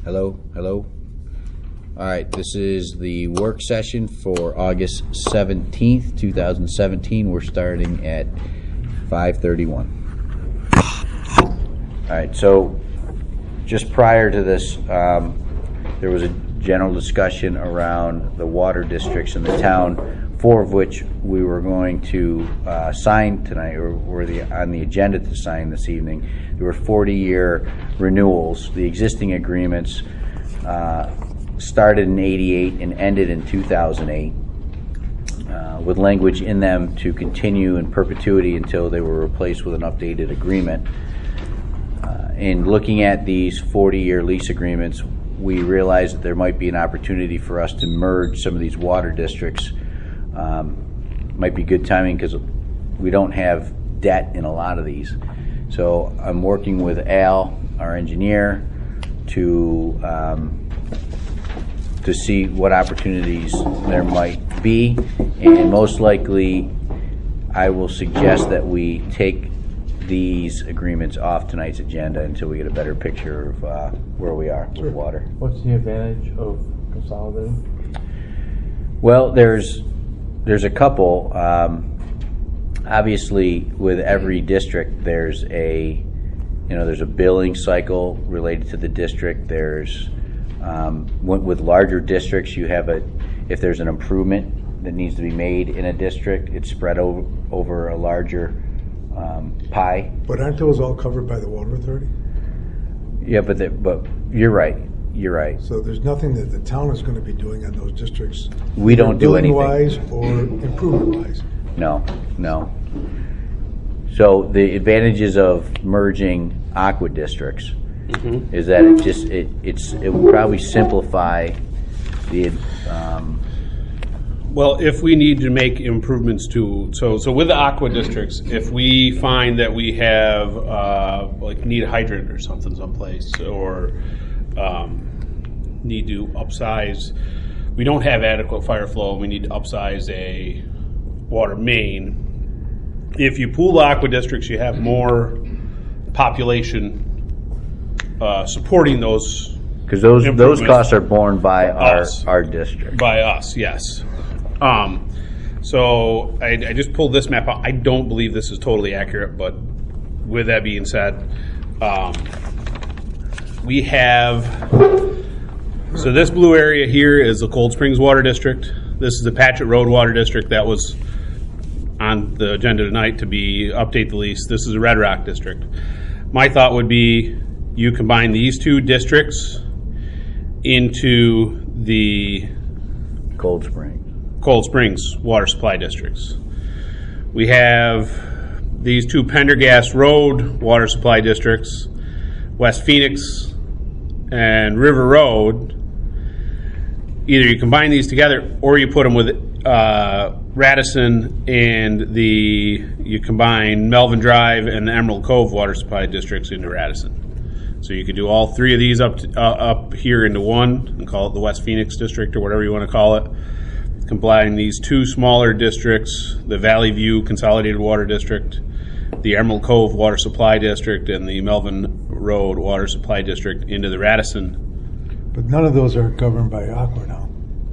Hello, hello. All right, this is the work session for August 17th, 2017. We're starting at 5:31. All right, so just prior to this, there was a general discussion around the water districts in the town, 4 of which we were going to sign tonight, or were on the agenda to sign this evening. There were 40-year renewals. The existing agreements started in '88 and ended in 2008, with language in them to continue in perpetuity until they were replaced with an updated agreement. In looking at these 40-year lease agreements, we realized that there might be an opportunity for us to merge some of these water districts. Might be good timing because we don't have debt in a lot of these. So I'm working with Al, our engineer, to see what opportunities there might be, and most likely I will suggest that we take these agreements off tonight's agenda until we get a better picture of where we are with water. What's the advantage of consolidating? Well, there's a couple. Obviously, with every district, there's a billing cycle related to the district. There's with larger districts, you have if there's an improvement that needs to be made in a district, it's spread over a larger pie. But aren't those all covered by the Water Authority? Yeah, but you're right. You're right. So there's nothing that the town is going to be doing on those districts. We don't do anything. Billing-wise or improvement-wise. No. So the advantages of merging aqua districts is that it will probably simplify the. Well, if we need to make improvements so with the aqua districts, if we find that we have need a hydrant or something someplace, or need to upsize, we don't have adequate fire flow, we need to upsize a water main. If you pool the aqua districts, you have more population supporting those. Because those costs are borne by our district. By us, yes. So I just pulled this map out. I don't believe this is totally accurate, but with that being said, we have, so this blue area here is the Cold Springs Water District. This is the Patchett Road Water District that was on the agenda tonight to be update the lease. This is the Red Rock District. My thought would be you combine these two districts into the Cold Springs water supply districts. We have these two Pendergast Road water supply districts, West Phoenix and River Road. Either you combine these together or you put them with Radisson, and you combine Melvin Drive and the Emerald Cove water supply districts into Radisson. So you could do all 3 of these up here into one and call it the West Phoenix District or whatever you want to call it. Combine these 2 smaller districts, the Valley View Consolidated Water District, the Emerald Cove Water Supply District, and the Melvin Road Water Supply District into the Radisson. But none of those are governed by Aqua now.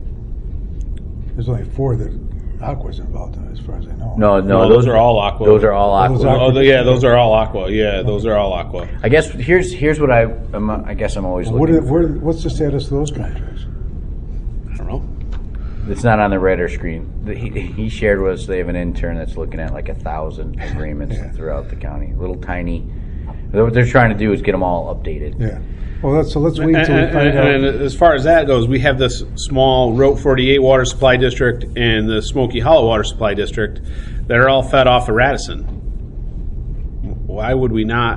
There's only 4 that Aqua's involved in, as far as I know. No, those are all Aqua. Those are all Aqua. Those are all Aqua. Yeah, those are all Aqua. I guess here's what I guess I'm always looking. What's the status of those contracts? I don't know. It's not on the radar screen. He shared with us they have an intern that's looking at like 1,000 agreements throughout the county. Little tiny. What they're trying to do is get them all updated. Yeah. Well, let's wait until we find out. And as far as that goes, we have this small Route 48 Water Supply District and the Smoky Hollow Water Supply District that are all fed off of Radisson. Why would we not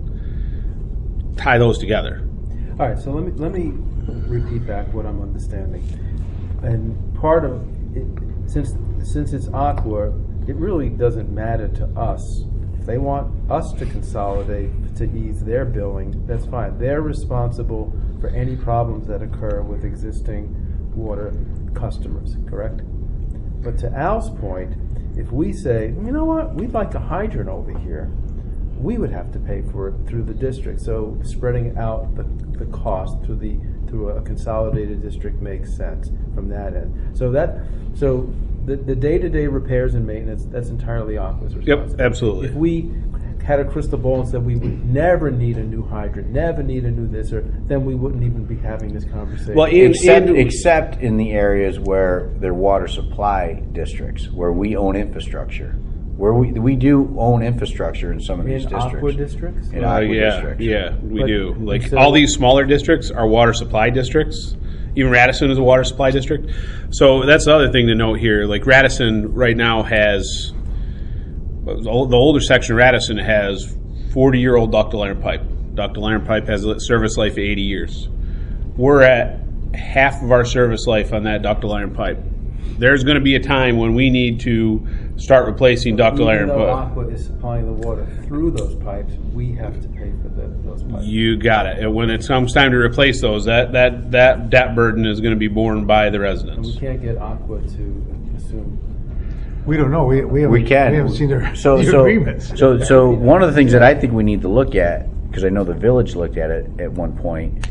tie those together? All right, so let me repeat back what I'm understanding. And part of it, since it's Aqua, it really doesn't matter to us. If they want us to consolidate to ease their billing, that's fine. They're responsible for any problems that occur with existing water customers, correct? But to Al's point, if we say, you know what, we'd like a hydrant over here, we would have to pay for it through the district. So spreading out the cost through a consolidated district makes sense from that end. So the day-to-day repairs and maintenance, that's entirely Aqua's responsibility. Yep, absolutely. If we had a crystal ball and said we would never need a new hydrant, never need a new this, or then we wouldn't even be having this conversation. Well, Except in the areas where they're water supply districts, where we own infrastructure. Where we do own infrastructure in some of these districts. Aqua districts? In aqua yeah, districts. yeah, we But do. Like instead all of- these smaller districts are water supply districts. Even Radisson is a water supply district. So that's the other thing to note here. Like Radisson right now has, the older section of Radisson has 40-year-old ductile iron pipe. Ductile iron pipe has a service life of 80 years. We're at half of our service life on that ductile iron pipe. There's going to be a time when we need to start replacing ductile iron Even though pipe. Aqua is supplying the water through those pipes, we have to pay for those pipes. You got it. And when it comes time to replace those, that debt burden is going to be borne by the And residents. we can't get Aqua to assume. We don't know. We haven't, We can. We haven't seen their, so, the so, agreements. So one of the things that I think we need to look at, because I know the village looked at it at one point,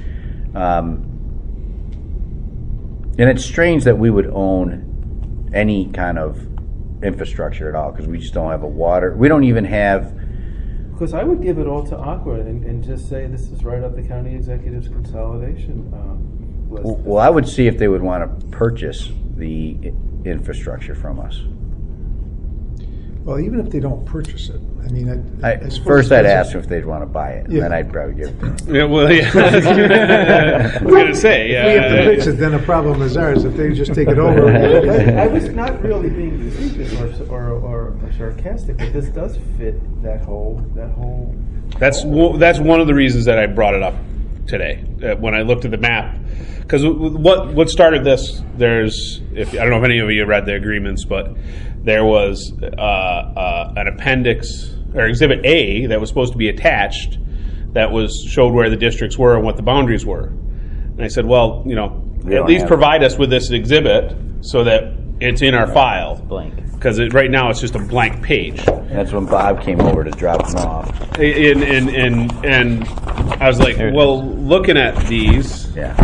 and it's strange that we would own any kind of infrastructure at all, because we just don't have a water. We don't even have. Because I would give it all to Aqua and just say this is right up the county executive's consolidation list. Well, I would see if they would want to purchase the infrastructure from us. Well, even if they don't purchase it, I mean, I suppose First, it I'd doesn't- ask them if they'd want to buy it, and Yeah. then I'd probably give it to them. Yeah, well, yeah. I was going to say, If we have to yeah. fix it, then the problem is ours. If they just take it over. I was not really being facetious or sarcastic, but this does fit that whole. That's one of the reasons that I brought it up today when I looked at the map. Because what started this? I don't know if any of you read the agreements, but there was an appendix or Exhibit A that was supposed to be attached that showed where the districts were and what the boundaries were. And I said, well, We at don't least have provide us with this exhibit so that it's in our file. Blank. Because right now it's just a blank page. That's when Bob came over to drop them off. And I was like, well, looking at these, Yeah.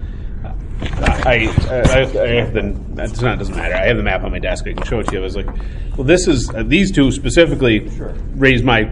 I have doesn't matter. I have the map on my desk. I can show it to you. I was like, well, this is these two specifically raised my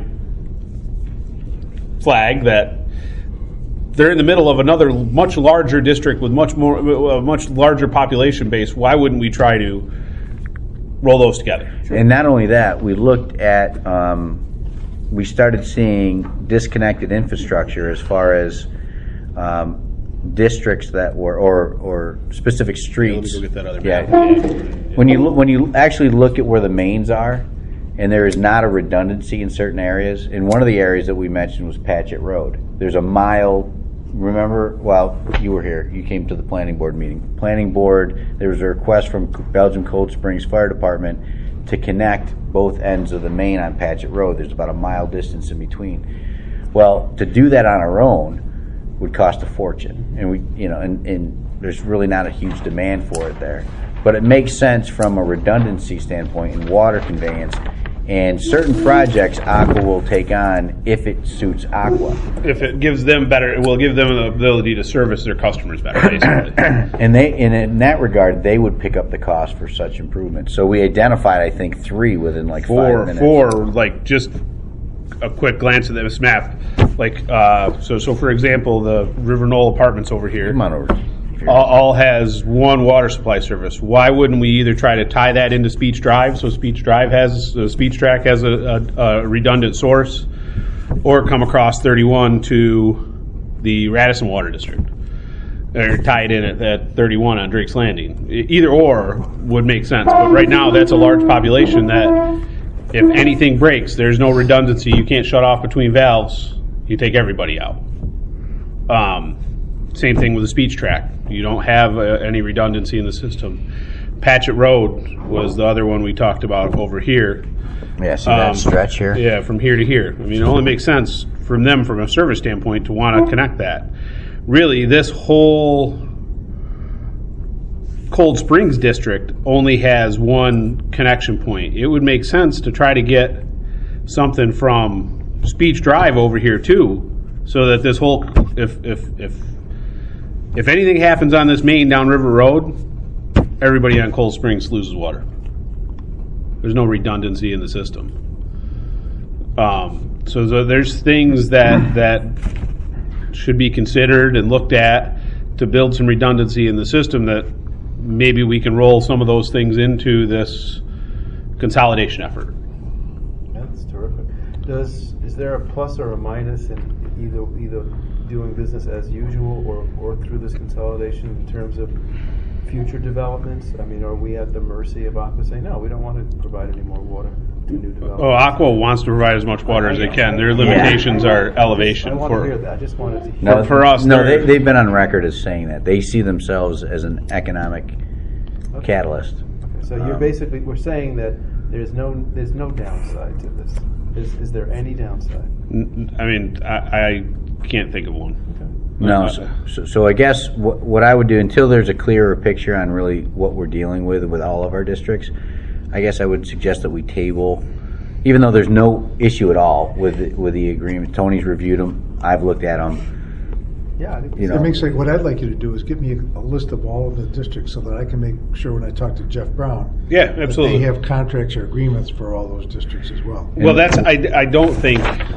flag that they're in the middle of another much larger district with much larger population base. Why wouldn't we try to roll those together? And not only that, we looked at, we started seeing disconnected infrastructure as far as districts that were, or specific streets. Let me go get that other Yeah. map. When you actually look at where the mains are, and there is not a redundancy in certain areas. And one of the areas that we mentioned was Patchett Road. There's a mile. Remember, well, you were here. You came to the planning board meeting. Planning board, there was a request from Belgium Cold Springs Fire Department to connect both ends of the main on Patchett Road. There's about a mile distance in between. Well, to do that on our own would cost a fortune, and there's really not a huge demand for it there. But it makes sense from a redundancy standpoint in water conveyance. And certain projects Aqua will take on if it suits Aqua. If it gives them better, it will give them the ability to service their customers better, basically. And in that regard, they would pick up the cost for such improvements. So we identified, I think, 3 within like 5 minutes. Like just a quick glance at this map. Like, so for example, the River Knoll Apartments over here. Come on over. All has one water supply service. Why wouldn't we either try to tie that into Speech Drive, so Speech Track has a redundant source, or come across 31 to the Radisson Water District, or tie it in at 31 on Drake's Landing? Either or would make sense. But right now, that's a large population that if anything breaks, there's no redundancy. You can't shut off between valves. You take everybody out. Same thing with the Speech Track. You don't have any redundancy in the system. Patchett Road was the other one we talked about over here. Yeah, see that stretch here? Yeah, from here to here. I mean, it only makes sense from them from a service standpoint to want to connect that. Really, this whole Cold Springs district only has one connection point. It would make sense to try to get something from speech drive over here too, so that this whole if anything happens on this main down River Road, everybody on Cold Springs loses water. There's no redundancy in the system. So there's things that should be considered and looked at to build some redundancy in the system, that maybe we can roll some of those things into this consolidation effort. That's terrific. Is there a plus or a minus in either doing business as usual or through this consolidation in terms of future developments? I mean, are we at the mercy of Aqua saying, no, we don't want to provide any more water to new developments? Oh, Aqua wants to provide as much water as they can. Their limitations are elevation. I want to hear that. I just wanted to hear No, for us, no, they're- they've been on record as saying that they see themselves as an economic catalyst. Okay, so you're basically, we're saying that there's no downside to this. Is there any downside? I mean, I can't think of one. No, so I guess what I would do, until there's a clearer picture on really what we're dealing with all of our districts, I guess I would suggest that we table, even though there's no issue at all with the agreement. Tony's reviewed them. I've looked at them. Yeah, I think You know, That makes like, what I'd like you to do is give me a list of all of the districts so that I can make sure when I talk to Jeff Brown. Yeah, that absolutely. they have contracts or agreements for all those districts as well. Well, that's I don't think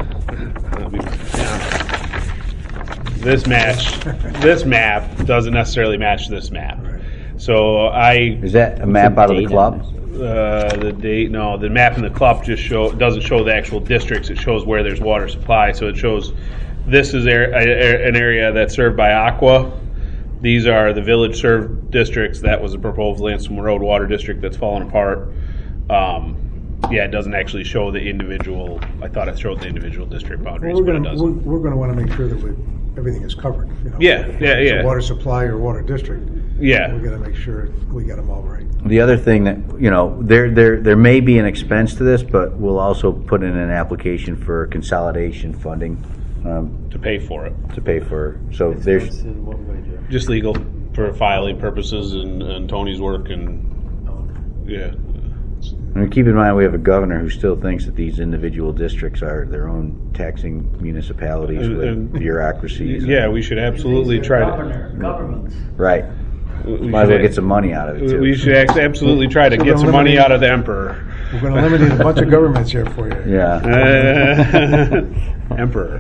this map doesn't necessarily match this map. Right. So is that a map out of the club? The map in the club doesn't show the actual districts. It shows where there's water supply. So it shows this is an area that's served by Aqua. These are the village served districts. That was a proposed Lansing Road Water District that's fallen apart. It doesn't actually show the individual. I thought it showed the individual district boundaries, Well, but it doesn't. we're going to want to make sure that everything is covered. You know? Yeah. If it's a water supply or water district. Yeah. We're going to make sure we got them all right. The other thing that, there may be an expense to this, but we'll also put in an application for consolidation funding To pay for it. to pay for. So there's, Expense in what way, Jeff? Just legal for filing purposes and Tony's work and yeah. I mean, keep in mind we have a governor who still thinks that these individual districts are their own taxing municipalities with bureaucracies. Yeah, we should absolutely try to. Governments. Right. Might as well get some money out of it too. We should absolutely try to So get we're some money eliminating- out of the emperor. We're going to eliminate a bunch of governments here for you. Yeah. Emperor.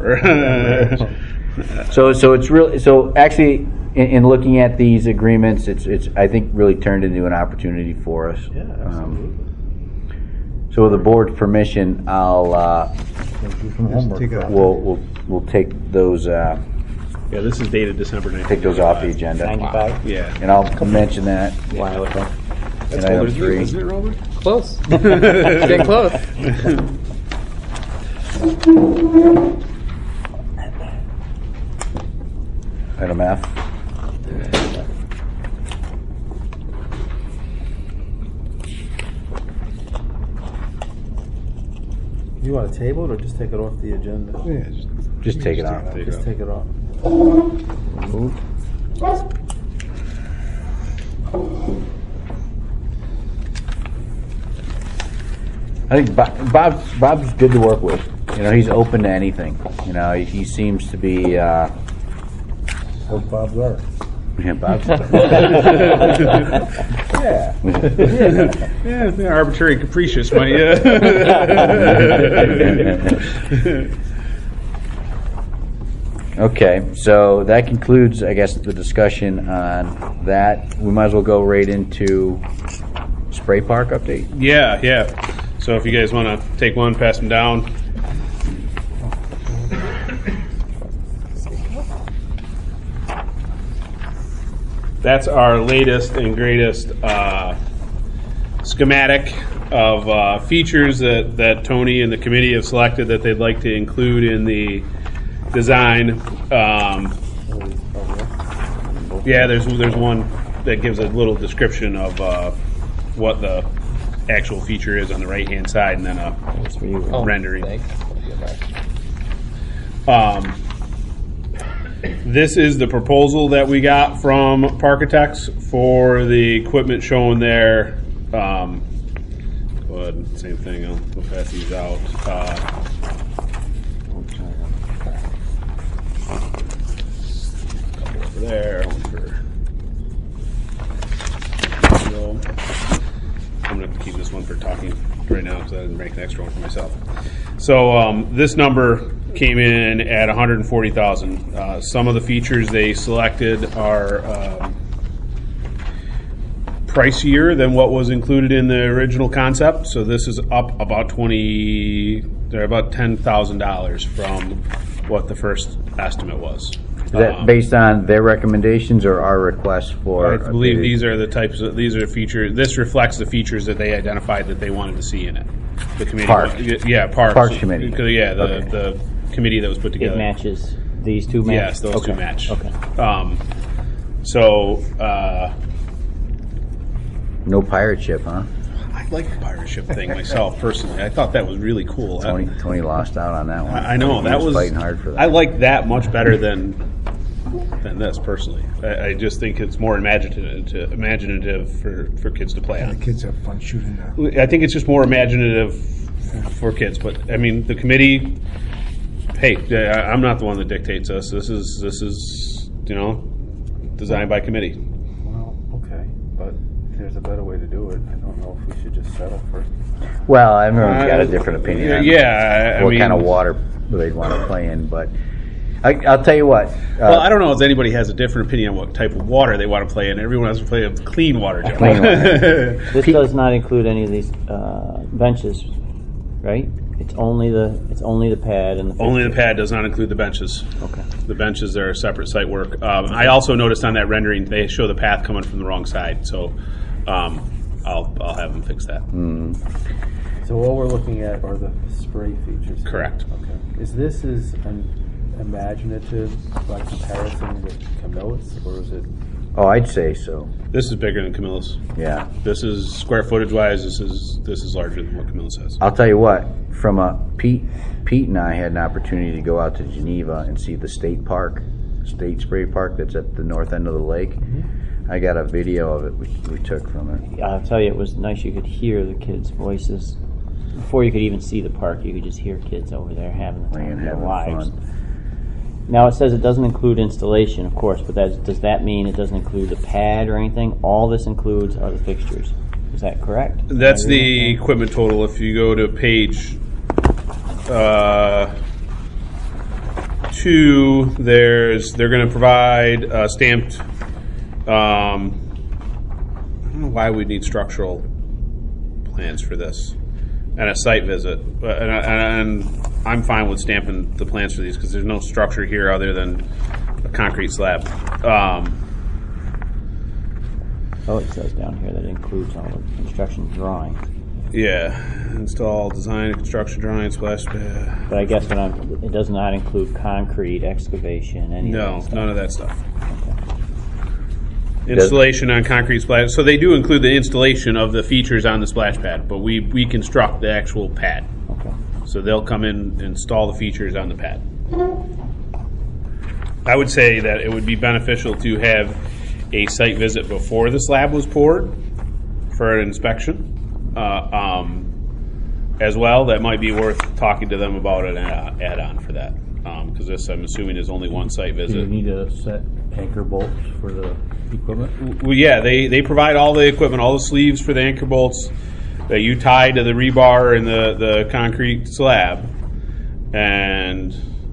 So it's really, so actually in looking at these agreements, it's I think really turned into an opportunity for us. Yeah, absolutely. So with the board's permission, I'll Just take it off. we'll take those Yeah, this is dated December 9th. take those off the agenda, 95. Yeah. and I'll mention that While ago. in item 3. Isn't it, Robert? Close. Getting close. Item F. You want to table it or just take it off the agenda? Yeah, Just take it off. Just take it off. I think Bob's good to work with. He's open to anything. He seems to be. What Bob's are. Yeah, Bob's. Yeah, arbitrary and capricious money. Yeah. Okay, so that concludes, I guess, the discussion on that. We might as well go right into spray park update. Yeah. So if you guys want to take one, pass them down. That's our latest and greatest schematic of features that Tony and the committee have selected that they'd like to include in the design. There's one that gives a little description of what the actual feature is on the right-hand side, and then a rendering. This is the proposal that we got from Parkitex for the equipment shown there. Go ahead, same thing. We'll pass these out. for there, one for. So, I'm going to keep this one for talking right now because I didn't make an extra one for myself. So this number came in at $140,000. Some of the features they selected are pricier than what was included in the original concept. So this is up about $10,000 from what the first estimate was. Is that based on their recommendations or our request for? I believe these are the types of, these are features, this reflects the features that they identified that they wanted to see in it. The committee. Park. Yeah, Parks. Parks Committee. Yeah, Okay. the committee that was put together. It matches these two match? Yes, those two Okay. match. Okay. No pirate ship, huh? I like the pirate ship thing myself personally. I thought that was really cool. Tony lost out on that one. I know He that was fighting hard for that. I like that much better than this personally. I just think it's more imaginative for kids to play The on. kids have fun shooting that. I think it's just more imaginative for kids. But I mean, the committee. Hey, I'm not the one that dictates this. This is designed by committee. Well, okay, but if there's a better way to do it, I don't know if we should just settle first. Well, everyone's got a different opinion on Yeah, what I mean, kind of water they'd want to play in, but I'll tell you what. Well, I don't know if anybody has a different opinion on what type of water they want to play in. Everyone has to play with clean water. Joe. Clean water. This does not include any of these benches, right? It's only the pad and the Only the fixtures. pad does not include the benches. Okay. The benches are separate site work. I also noticed on that rendering they show the path coming from the wrong side, so I'll have them fix that. So all we're looking at are the spray features. Correct. Okay. Is this an imaginative by comparison with Camillus, or is it? Oh, I'd say so. This is bigger than Camillus. Yeah. This is square footage wise. This is larger than what Camillus has. I'll tell you what. From Pete and I had an opportunity to go out to Geneva and see the state spray park that's at the north end of the lake. I got a video of it we took from it. I'll tell you, it was nice. You could hear the kids' voices before you could even see the park. You could just hear kids over there having the time of their Having lives. fun. Now it says it doesn't include installation, of course, but does that mean it doesn't include the pad or anything? All this includes are the fixtures. Is that correct? That's Am I reading the that? equipment total. If you go to page 2, they're going to provide stamped. I don't know why we need structural plans for this and a site visit, and I'm fine with stamping the plans for these because there's no structure here other than a concrete slab. Oh, it says down here that it includes all the construction drawings. Yeah, install design and construction drawings, splash pad. But I guess it does not include concrete, excavation, any No, of that stuff. none of that stuff. Okay. Installation on concrete splash. So they do include the installation of the features on the splash pad, but we construct the actual pad. Okay. So they'll come in and install the features on the pad. I would say that it would be beneficial to have a site visit before the slab was poured for an inspection as well. That might be worth talking to them about an add-on for that because this, I'm assuming, is only one site Do you visit. need to set anchor bolts for the equipment? Well, yeah, they provide all the equipment, all the sleeves for the anchor bolts that you tie to the rebar in the concrete slab. And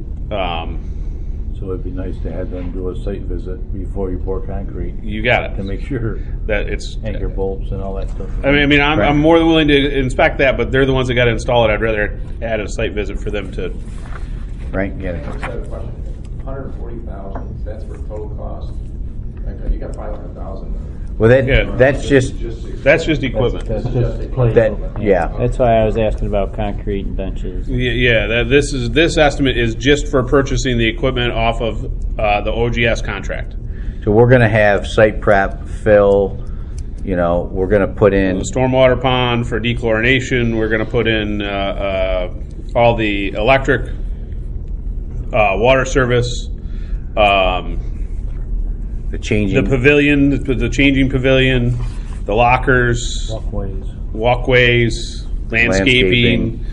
So it'd be nice to have them do a site visit before you pour concrete you got it. to make sure That it's anchor bolts and all that stuff. I'm Right. I'm more than willing to inspect that, but they're the ones that got to install it. I'd rather add a site visit for them to. Right? Get it. I just had a question. 140,000, that's for total cost? Okay, you got 500,000. Well, Yeah. that's just That's just equipment. That's just plain. that. Yeah. That's why I was asking about concrete and benches. Yeah. This estimate is just for purchasing the equipment off of the OGS contract. So we're going to have site prep, fill. We're going to put in. The stormwater pond for dechlorination. We're going to put in all the electric, water service, The changing. the pavilion, the changing pavilion, the lockers, walkways, landscaping,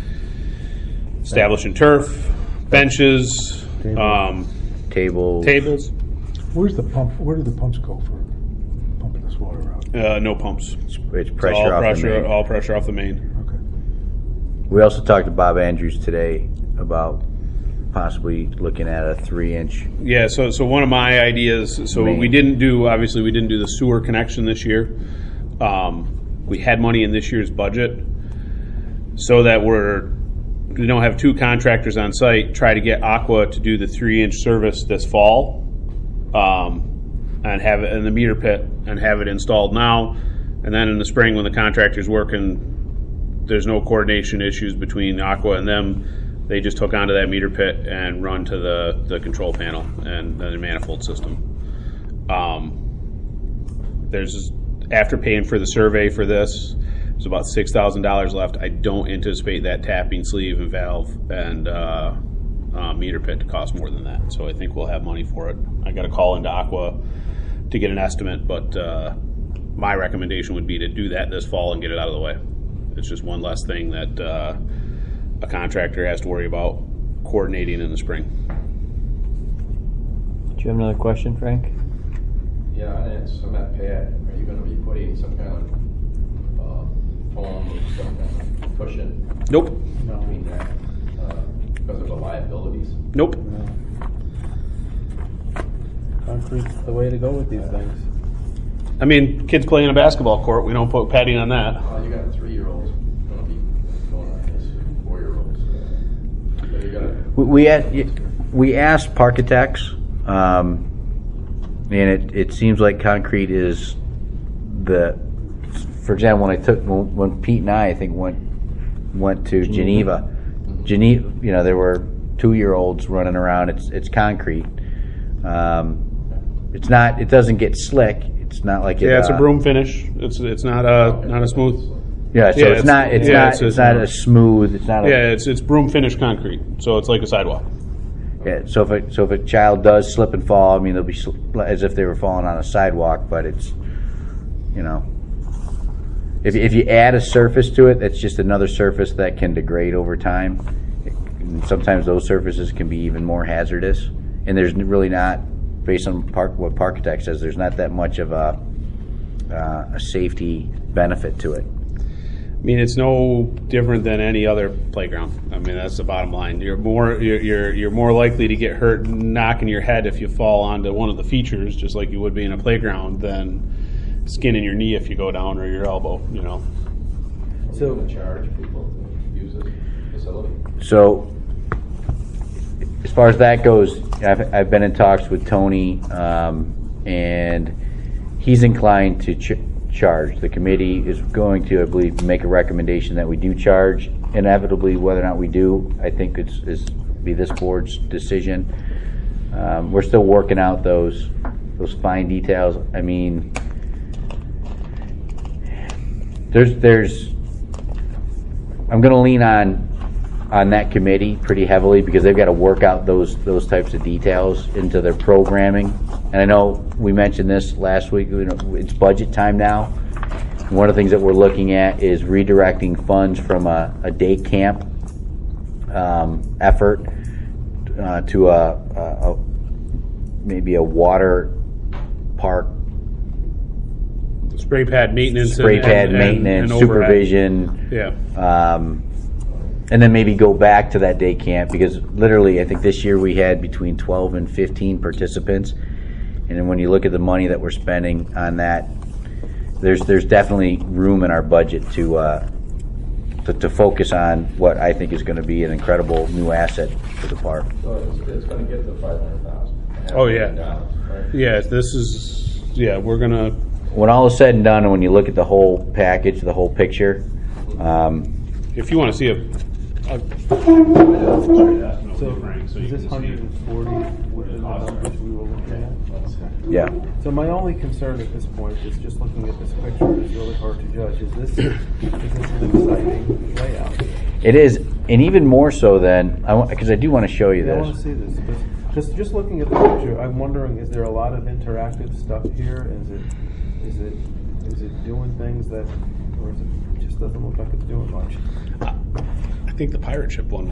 establishing turf, benches, tables. tables. Where's the pump? Where do the pumps go for pumping this water out? No pumps. It's pressure off the main. All pressure off the main. Okay. We also talked to Bob Andrews today about possibly looking at a 3-inch. Yeah, so one of my ideas, so Main. we didn't do the sewer connection this year. We had money in this year's budget so that we don't have two contractors on site, try to get Aqua to do the 3-inch service this fall, and have it in the meter pit and have it installed now. And then in the spring when the contractor's working, there's no coordination issues between Aqua and them. They just hook onto that meter pit and run to the control panel and the manifold system. There's, after paying for the survey for this, there's about $6,000 left. I don't anticipate that tapping sleeve and valve and meter pit to cost more than that. So I think we'll have money for it. I got to call into Aqua to get an estimate, but my recommendation would be to do that this fall and get it out of the way. It's just one less thing that a contractor has to worry about coordinating in the spring. Do you have another question, Frank? Yeah, and it's on that pad, are you gonna be putting some kind of foam or some kind of cushion Nope. between that, because of the liabilities? Nope. Concrete's the way to go with these things. I mean, kids play in a basketball court. We don't put padding on that. Well, you got 3-year-olds gonna be going on this, 4-year-olds. So you gotta, We asked Parkitects, and it seems like concrete is for example, when Pete and I think went to Geneva, there were 2-year-olds running around. It's concrete. It doesn't get slick. It's not like It's a broom finish. It's not a smooth. Yeah, so Yeah, it's not a smooth. It's not. It's broom finish concrete, so it's like a sidewalk. Yeah, so if a child does slip and fall, I mean, they'll be as if they were falling on a sidewalk, but it's, if you add a surface to it, that's just another surface that can degrade over time. And sometimes those surfaces can be even more hazardous, and there's really not, based on what Parkitect says, there's not that much of a safety benefit to it. I mean, it's no different than any other playground. I mean, that's the bottom line. You're more likely to get hurt knocking your head if you fall onto one of the features, just like you would be in a playground, than skinning your knee if you go down or your elbow. so gonna charge people to use this facility? So, as far as that goes, I've been in talks with Tony, and he's inclined to charge. The committee is going to, I believe, make a recommendation that we do charge. Inevitably, whether or not we do, I think it's be this board's decision. We're still working out those fine details. I mean, I'm going to lean on that committee pretty heavily because they've got to work out those types of details into their programming. And I know we mentioned this last week. It's budget time now. And one of the things that we're looking at is redirecting funds from a day camp effort to maybe a water park Spray pad maintenance, maintenance, and supervision. Yeah. And then maybe go back to that day camp, because literally I think this year we had between 12 and 15 participants. And then when you look at the money that we're spending on that, there's definitely room in our budget to focus on what I think is going to be an incredible new asset for the park. So it's gonna get to 500,000. Oh, yeah. Right? Yeah, we're going to... When all is said and done, and when you look at the whole package, the whole picture, If you want to see So is this 140 within the numbers we were looking at? yeah. So my only concern at this point is just looking at this picture. It's really hard to judge. Is this an exciting layout? It is, and even more so than, because I do want to show you I want to this. see this. Just looking at the picture, I'm wondering: is there a lot of interactive stuff here? Is it doing things that, or is it just doesn't look like it's doing much? I think the pirate ship one was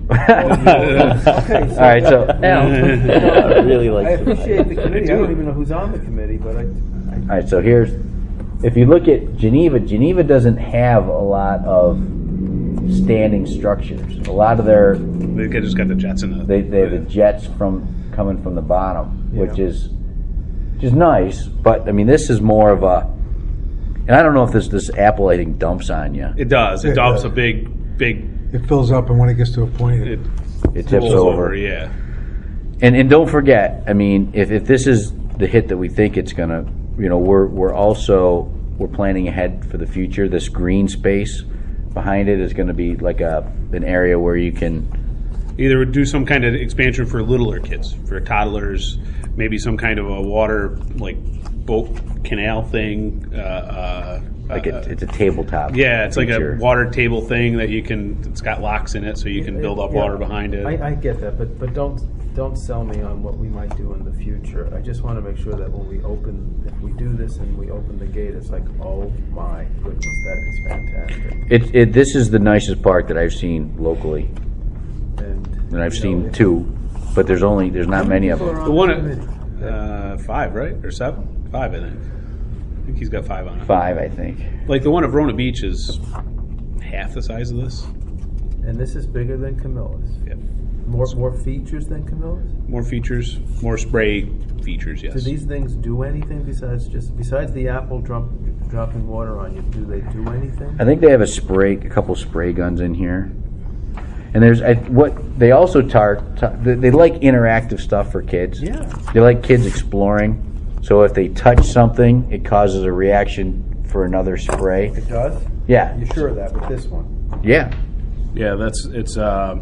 Okay, All right, so I really like I appreciate the committee. I don't even know who's on the committee, but all right, so here's, if you look at Geneva, Geneva doesn't have a lot of standing structures. A lot of their, They just got the jets in it. they have the jets coming from the bottom, which Yeah. is nice. But I mean, this is more of a, and I don't know if this apple I think dumps on you. It does. It It dumps does. a big. It fills up, and when it gets to a point, It It tips rolls over. Yeah. And don't forget, I mean, if this is the hit that we think it's gonna, you know, we're planning ahead for the future. This green space behind it is going to be like an area where you can. Either do some kind of expansion for littler kids, for toddlers, maybe some kind of a water like boat canal thing. Like it's a tabletop. Yeah, it's like feature. a water table thing that you can. It's got locks in it, so you can build up water behind it. I get that, but don't sell me on what we might do in the future. I just want to make sure that when we open, if we do this and we open the gate, it's like, oh my goodness, that is fantastic. This is the nicest park that I've seen locally, and I've seen two, but there's not many of them. The one at 5, right, or 7? 5, I think. I think he's got 5 on it. 5, I think. Like the one at Verona Beach is half the size of this. And this is bigger than Camilla's. Yep. More features than Camilla's? More features, more spray features. Yes. Do these things do anything besides the apple dropping water on you? Do they do anything? I think they have a couple spray guns in here, and there's what they also they like interactive stuff for kids. Yeah. They like kids exploring. So if they touch something, it causes a reaction for another spray. It does? Yeah. You're sure of that with this one? Yeah. Yeah, it's.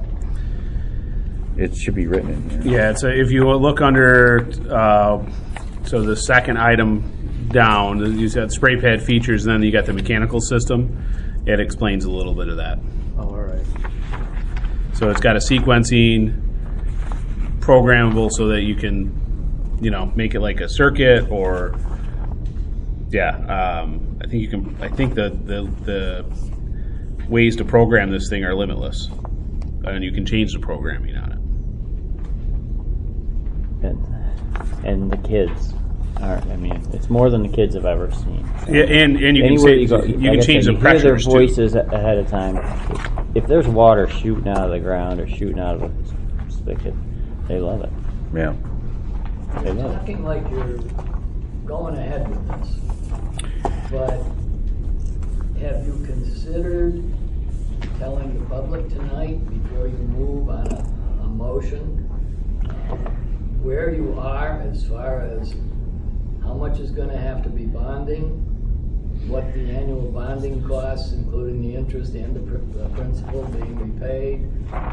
It should be written in here. Yeah, it's if you look under, so the second item down, you got spray pad features, and then you got the mechanical system. It explains a little bit of that. Oh, all right. So it's got a sequencing, programmable, so that you can, make it like a circuit, or I think you can. I think the ways to program this thing are limitless, and you can change the programming on it. And the kids are, I mean, it's more than the kids have ever seen. Yeah, and you can Anywhere say, you go, you like can I change said, the you hear their pressures too. voices ahead of time. If there's water shooting out of the ground or shooting out of a spigot, they love it. Yeah. They love it. Talking like you're going ahead with this, but have you considered telling the public tonight before you move on a motion where you are as far as how much is going to have to be bonding, what the annual bonding costs, including the interest and the principal being repaid,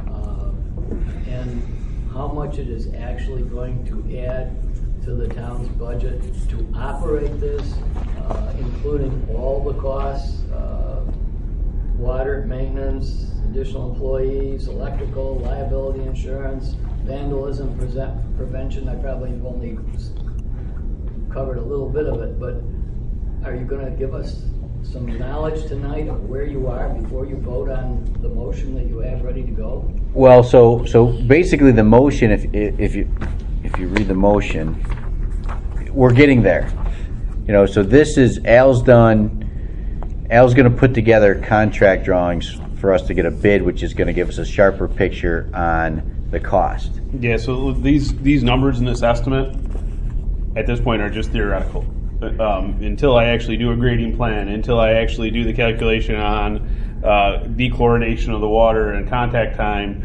and how much it is actually going to add to the town's budget to operate this, including all the costs, water maintenance, additional employees, electrical, liability insurance, vandalism prevention. I probably have only covered a little bit of it, but are you going to give us some knowledge tonight of where you are before you vote on the motion that you have ready to go? Well, so basically the motion, if you read the motion, we're getting there. So this is Al's done. Al's going to put together contract drawings for us to get a bid, which is going to give us a sharper picture on the cost. Yeah, so these numbers in this estimate at this point are just theoretical. Until I actually do a grading plan, until I actually do the calculation on dechlorination of the water and contact time,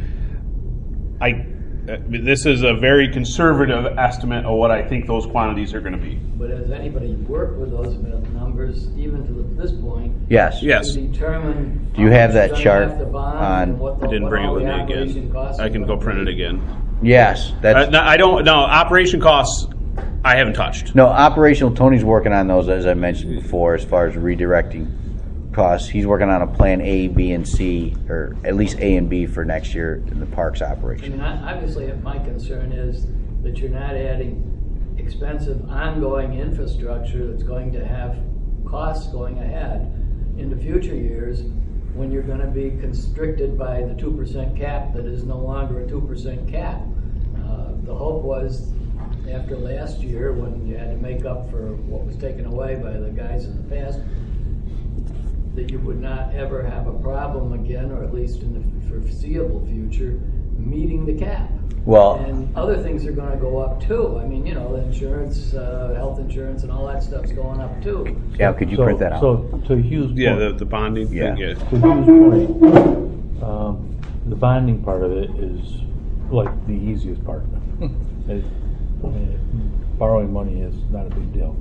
this is a very conservative estimate of what I think those quantities are going to be. But has anybody worked with those numbers even to this point? Yes. Yes. To determine Do you have that how much chart you're gonna have to bond on- and what I didn't bring it all with the me operation again. costs I are can go gonna print it be? again. Yes. That's No, I don't. No, operation costs I haven't touched. no operational. Tony's working on those, as I mentioned before, as far as redirecting costs. He's working on a plan A, B, and C, or at least A and B for next year in the parks I operation. mean, obviously, my concern is that you're not adding expensive ongoing infrastructure that's going to have costs going ahead in the future years when you're going to be constricted by the 2% cap that is no longer a 2% cap. The hope was, after last year, when you had to make up for what was taken away by the guys in the past, that you would not ever have a problem again, or at least in the foreseeable future, meeting the cap. Well, and other things are going to go up too. I mean, you know, the insurance, health insurance, and all that stuff's going up too. yeah, could you print that out? So to Hugh's point, Yeah, the bonding Yeah. thing, yeah. to Hugh's point, the bonding part of it is like the easiest part. Borrowing money is not a big deal.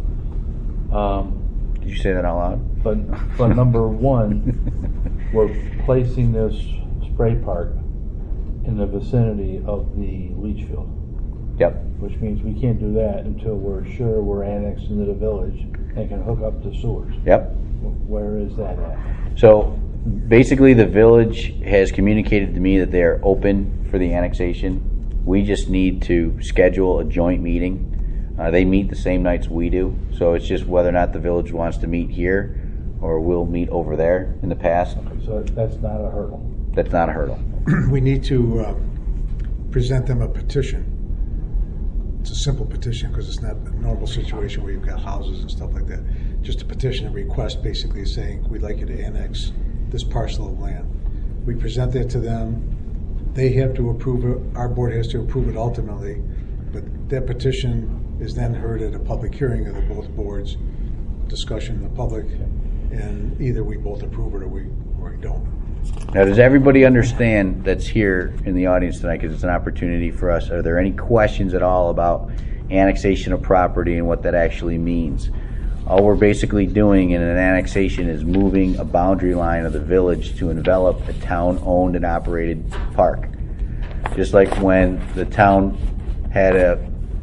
Did you say that out loud? But number one, we're placing this spray park in the vicinity of the leach field, Yep. which means we can't do that until we're sure we're annexed into the village and can hook up to sewers. Yep. Where is that at? So basically, the village has communicated to me that they are open for the annexation. We just need to schedule a joint meeting. They meet the same nights we do, so it's just whether or not the village wants to meet here or we'll meet over there in the past. So that's not a hurdle. That's not a hurdle. We need to present them a petition. It's a simple petition because it's not a normal situation where you've got houses and stuff like that. Just a petition and request basically saying, we'd like you to annex this parcel of land. We present that to them. They have to approve it. Our board has to approve it ultimately. But that petition is then heard at a public hearing of the both boards, discussion in the public, and either we both approve it or we don't. Now, does everybody understand that's here in the audience tonight, because it's an opportunity for us? Are there any questions at all about annexation of property and what that actually means? All we're basically doing in an annexation is moving a boundary line of the village to envelop a town-owned and operated park. Just like when the town had a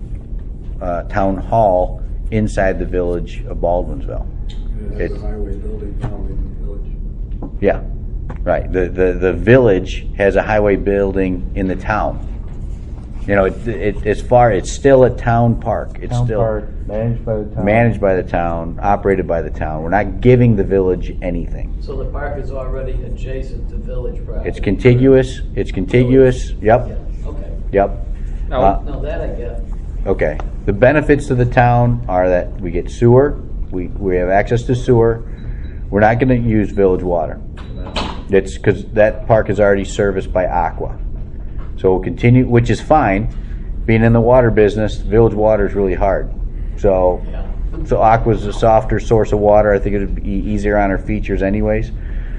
town hall inside the village of Baldwinsville. It has a highway building down in the village. Yeah, right. The village has a highway building in the town. You know, it's still a town park. It's Town still park managed by the town. managed by the town, operated by the town. We're not giving the village anything. So the park is already adjacent to village property. It's contiguous. It's contiguous. Yeah, Yep. okay. Yep. Now, No, that I get. Okay. The benefits to the town are that we get sewer. We have access to sewer. We're not going to use village water. It's because that park is already serviced by Aqua. So we'll continue, which is fine. Being in the water business, village water is really hard. So Aqua's a softer source of water. I think it would be easier on our features anyways.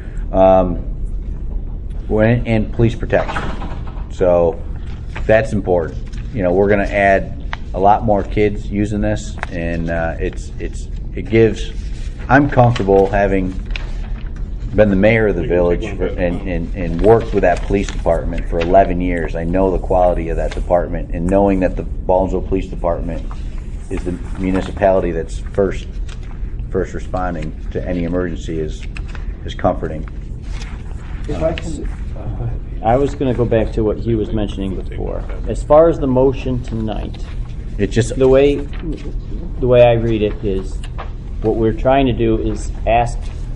And police protection. So that's important. You know, we're going to add a lot more kids using this, and it gives. I'm comfortable having been the mayor of the village and worked with that police department for 11 years. I know the quality of that department, and knowing that the Baldwinsville Police Department is the municipality that's first responding to any emergency is comforting. If I can, I was going to go back to what he was mentioning before. As far as the motion tonight, It's just the way I read it is, what we're trying to do is ask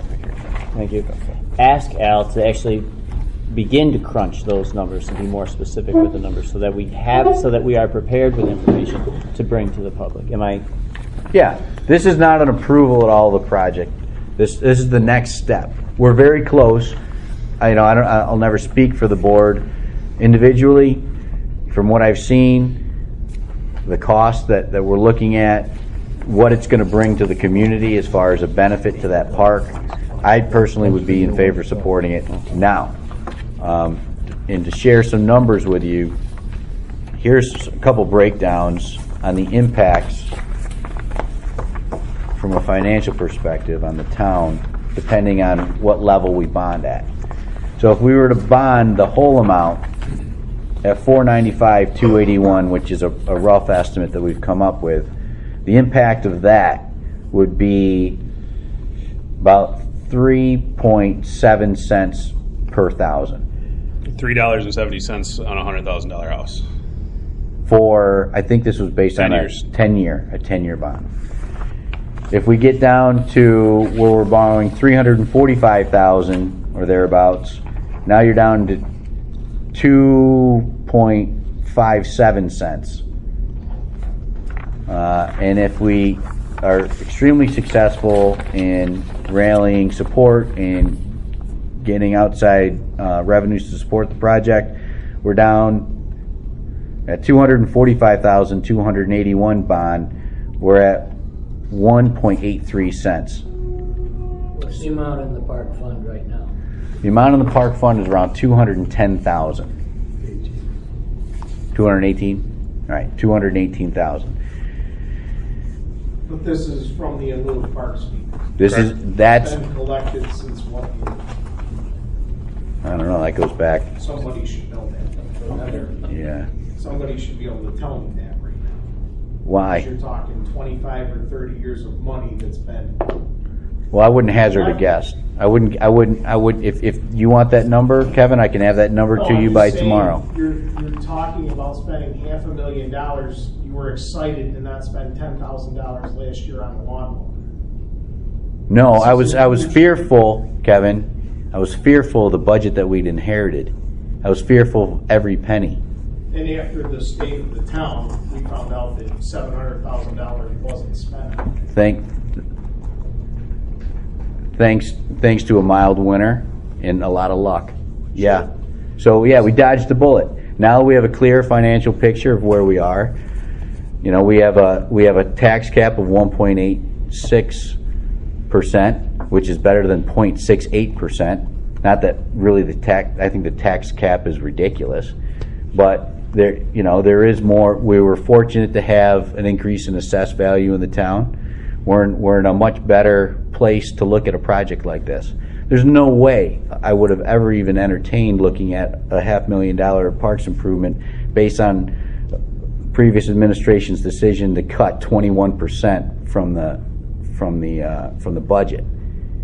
Al to actually begin to crunch those numbers and be more specific with the numbers, so that we are prepared with information to bring to the public. Am I? Yeah, this is not an approval at all of the project. This is the next step. We're very close. I'll never speak for the board individually. From what I've seen, the cost that we're looking at, what it's going to bring to the community as far as a benefit to that park, I personally would be in favor of supporting it now. And to share some numbers with you, here's a couple breakdowns on the impacts from a financial perspective on the town, depending on what level we bond at. So if we were to bond the whole amount at $495,281, which is a rough estimate that we've come up with, the impact of that would be about 3.7 cents per thousand. $3.70 on a $100,000 house. For, I think this was based 10 on years. a 10-year bond. If we get down to where we're borrowing $345,000 or thereabouts. Now you're down to 2.57 cents. And if we are extremely successful in rallying support and getting outside revenues to support the project, we're down at 245,281 bond. We're at 1.83 cents. What's the amount in the park fund right now? The amount in the park fund is around 210,000. 218? All right, 218,000. But this is from the in lieu of parks fee. That's been collected since what year? I don't know, that goes back. Somebody should know that. Yeah. Somebody should be able to tell me that right now. Why? You're talking 25 or 30 years of money that's been. Well, I wouldn't hazard a guess. I would, if you want that number, Kevin, I can have that number No, to I'm you just by saying, tomorrow. You're talking about spending $500,000. You were excited to not spend $10,000 last year on the lawnmower. No, I was fearful, Kevin. I was fearful of the budget that we'd inherited. I was fearful of every penny. And after the state of the town, we found out that $700,000 wasn't spent. Thanks to a mild winter and a lot of luck. Yeah. So yeah, we dodged the bullet. Now we have a clear financial picture of where we are. You know, we have a tax cap of 1.86%, which is better than 0.68%. Not that really I think the tax cap is ridiculous, but there is more. We were fortunate to have an increase in assessed value in the town. We're in a much better place to look at a project like this. There's no way I would have ever even entertained looking at a $500,000 parks improvement based on previous administration's decision to cut 21% from the budget.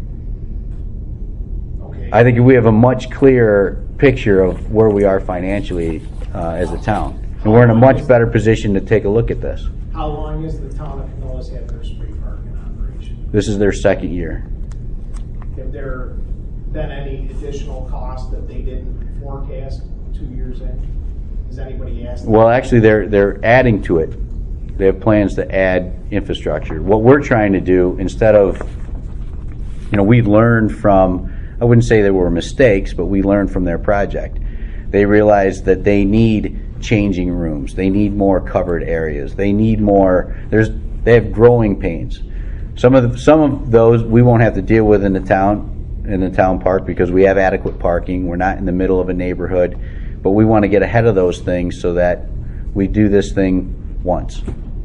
Okay. I think we have a much clearer picture of where we are financially as a town, and we're in a much better position to take a look at this. How long has the town of Pinellas had their spray park in operation? This is their second year. Have there been any additional costs that they didn't forecast 2 years in? Has anybody asked? Well, actually, they're adding to it. They have plans to add infrastructure. What we're trying to do, instead of, we learned from, I wouldn't say they were mistakes, but we learned from their project. They realized that they need changing rooms. They need more covered areas. They need more. They have growing pains. Some of those we won't have to deal with in the town park because we have adequate parking. We're not in the middle of a neighborhood, but we want to get ahead of those things so that we do this thing once.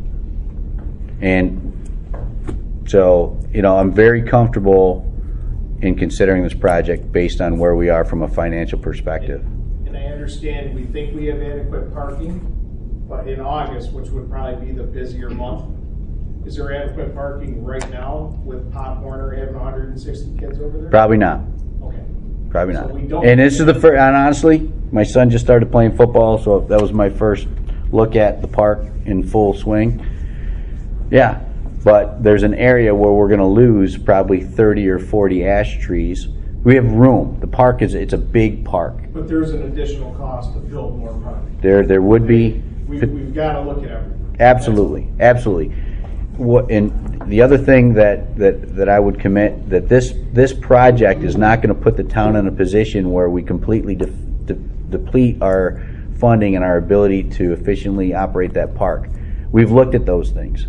And so, I'm very comfortable in considering this project based on where we are from a financial perspective. And I understand we think we have adequate parking, but in August, which would probably be the busier month, is there adequate parking right now with Pop Warner having 160 kids over there? Probably not. Okay. Probably So not. we don't- And this is the first, and honestly, my son just started playing football, so that was my first look at the park in full swing. Yeah, but there's an area where we're going to lose probably 30 or 40 ash trees. We have room. The park it's a big park. But there's an additional cost to build more parking. There would be. We've got to look at everything. Absolutely. And the other thing that I would commit, that this project is not going to put the town in a position where we completely deplete our funding and our ability to efficiently operate that park. We've looked at those things.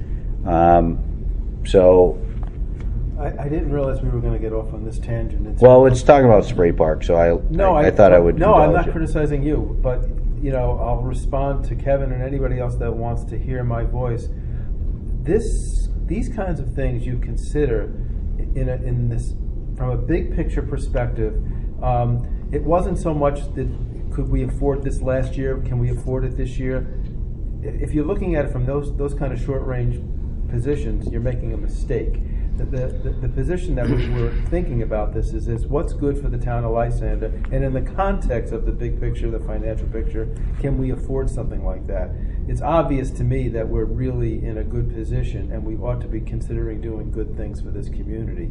So I didn't realize we were going to get off on this tangent. well, it's talking about spray park, so I thought I would. No, I'm not indulge it. criticizing you, but I'll respond to Kevin and anybody else that wants to hear my voice. These kinds of things you consider in this from a big picture perspective. It wasn't so much that could we afford this last year? Can we afford it this year? If you're looking at it from those kind of short range positions, you're making a mistake. The position that we were thinking about this is what's good for the town of Lysander, and in the context of the big picture, the financial picture, can we afford something like that? it's obvious to me that we're really in a good position, and we ought to be considering doing good things for this community.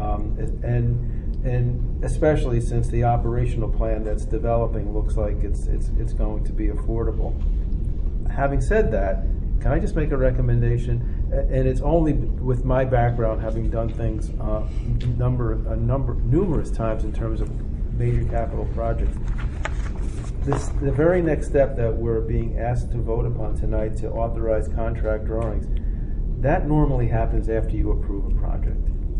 And especially since the operational plan that's developing looks like it's going to be affordable. Having said that, can I just make a recommendation? And it's only with my background, having done things numerous times in terms of major capital projects. The very next step that we're being asked to vote upon tonight to authorize contract drawings, that normally happens after you approve a project.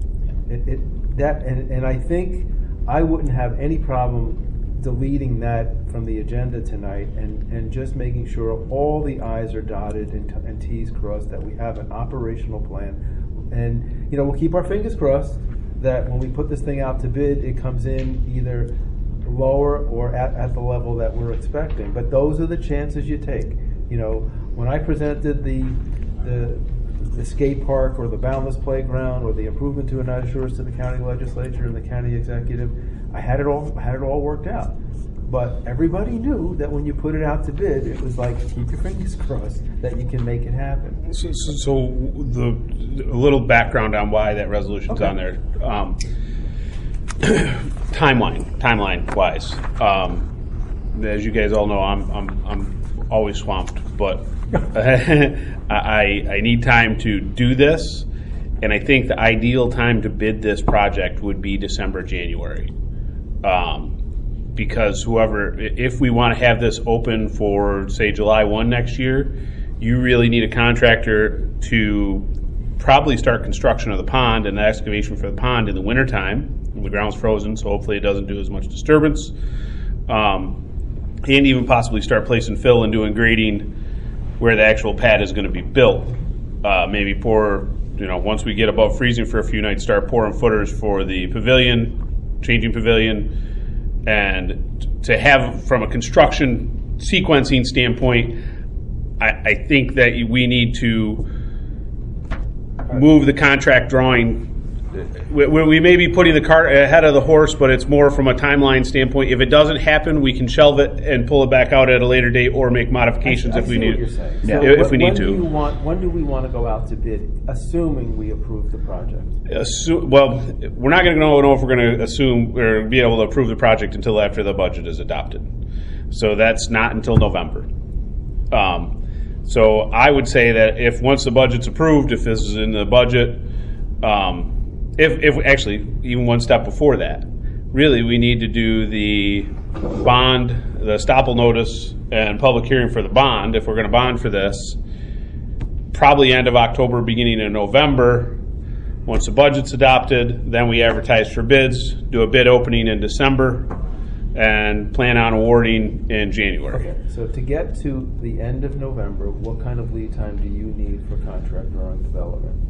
And I think I wouldn't have any problem deleting that from the agenda tonight and just making sure all the I's are dotted and T's crossed, that we have an operational plan. And, we'll keep our fingers crossed that when we put this thing out to bid, it comes in either lower or at the level that we're expecting. But those are the chances you take. When I presented the skate park or the boundless playground or the improvement to United Shores to the county legislature and the county executive, I had it all worked out. But everybody knew that when you put it out to bid, it was like, keep your fingers crossed that you can make it happen. So a little background on why that resolution's on there. Timeline wise, as you guys all know, I'm always swamped, but I need time to do this, and I think the ideal time to bid this project would be December, January. Because if we want to have this open for, say, July 1 next year, you really need a contractor to probably start construction of the pond and the excavation for the pond in the wintertime when the ground's frozen, so hopefully it doesn't do as much disturbance. And even possibly start placing fill and doing grading where the actual pad is going to be built. Maybe pour, once we get above freezing for a few nights, start pouring footers for the pavilion, changing pavilion, and to have, from a construction sequencing standpoint, I think that we need to move the contract drawing. We may be putting the cart ahead of the horse, but it's more from a timeline standpoint. If it doesn't happen, we can shelve it and pull it back out at a later date, or make modifications if we need. If we need to. When do we want to go out to bid, assuming we approve the project? Well, we're not going to know if we're going to assume or be able to approve the project until after the budget is adopted. So that's not until November. So I would say that if once the budget's approved, if this is in the budget. If actually, even one step before that, really we need to do the bond, the estoppel notice, and public hearing for the bond, if we're going to bond for this, probably end of October, beginning of November. Once the budget's adopted, then we advertise for bids, do a bid opening in December, and plan on awarding in January. Okay, so to get to the end of November, what kind of lead time do you need for contract drawing development?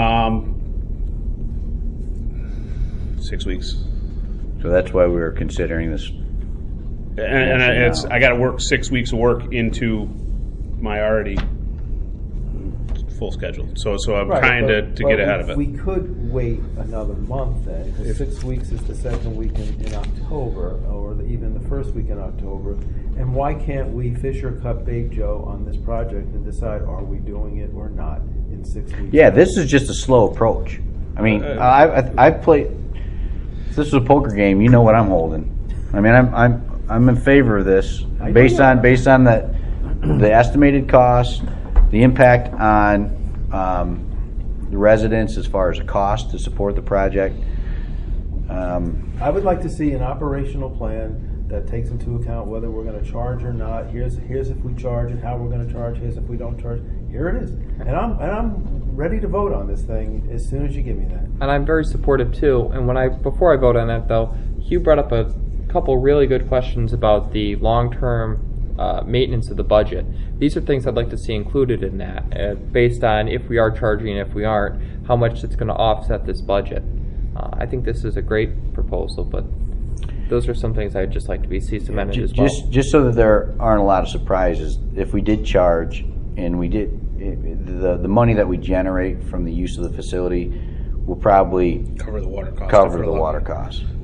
6 weeks. So that's why we were considering this. And I got to work 6 weeks of work into my already full schedule. So I'm trying to get ahead of it. We could wait another month then, because 6 weeks is the second week in October, or even the first week in October. And why can't we Fisher cut bait, Joe, on this project and decide, are we doing it or not in 6 weeks? Yeah, this is just a slow approach. I mean, I played. If this is a poker game, you know what I'm holding. I mean, I'm in favor of this based on the estimated cost, the impact on the residents as far as the cost to support the project. I would like to see an operational plan that takes into account whether we're going to charge or not. Here's if we charge and how we're going to charge. Here's if we don't charge. Here it is, and I'm ready to vote on this thing as soon as you give me that. And I'm very supportive too. And before I vote on that though, Hugh brought up a couple really good questions about the long-term maintenance of the budget. These are things I'd like to see included in that, based on if we are charging and if we aren't, how much it's going to offset this budget. I think this is a great proposal, but those are some things I'd just like to see cemented as well. Just so that there aren't a lot of surprises, if we did charge and we did, the money that we generate from the use of the facility will probably cover the water costs.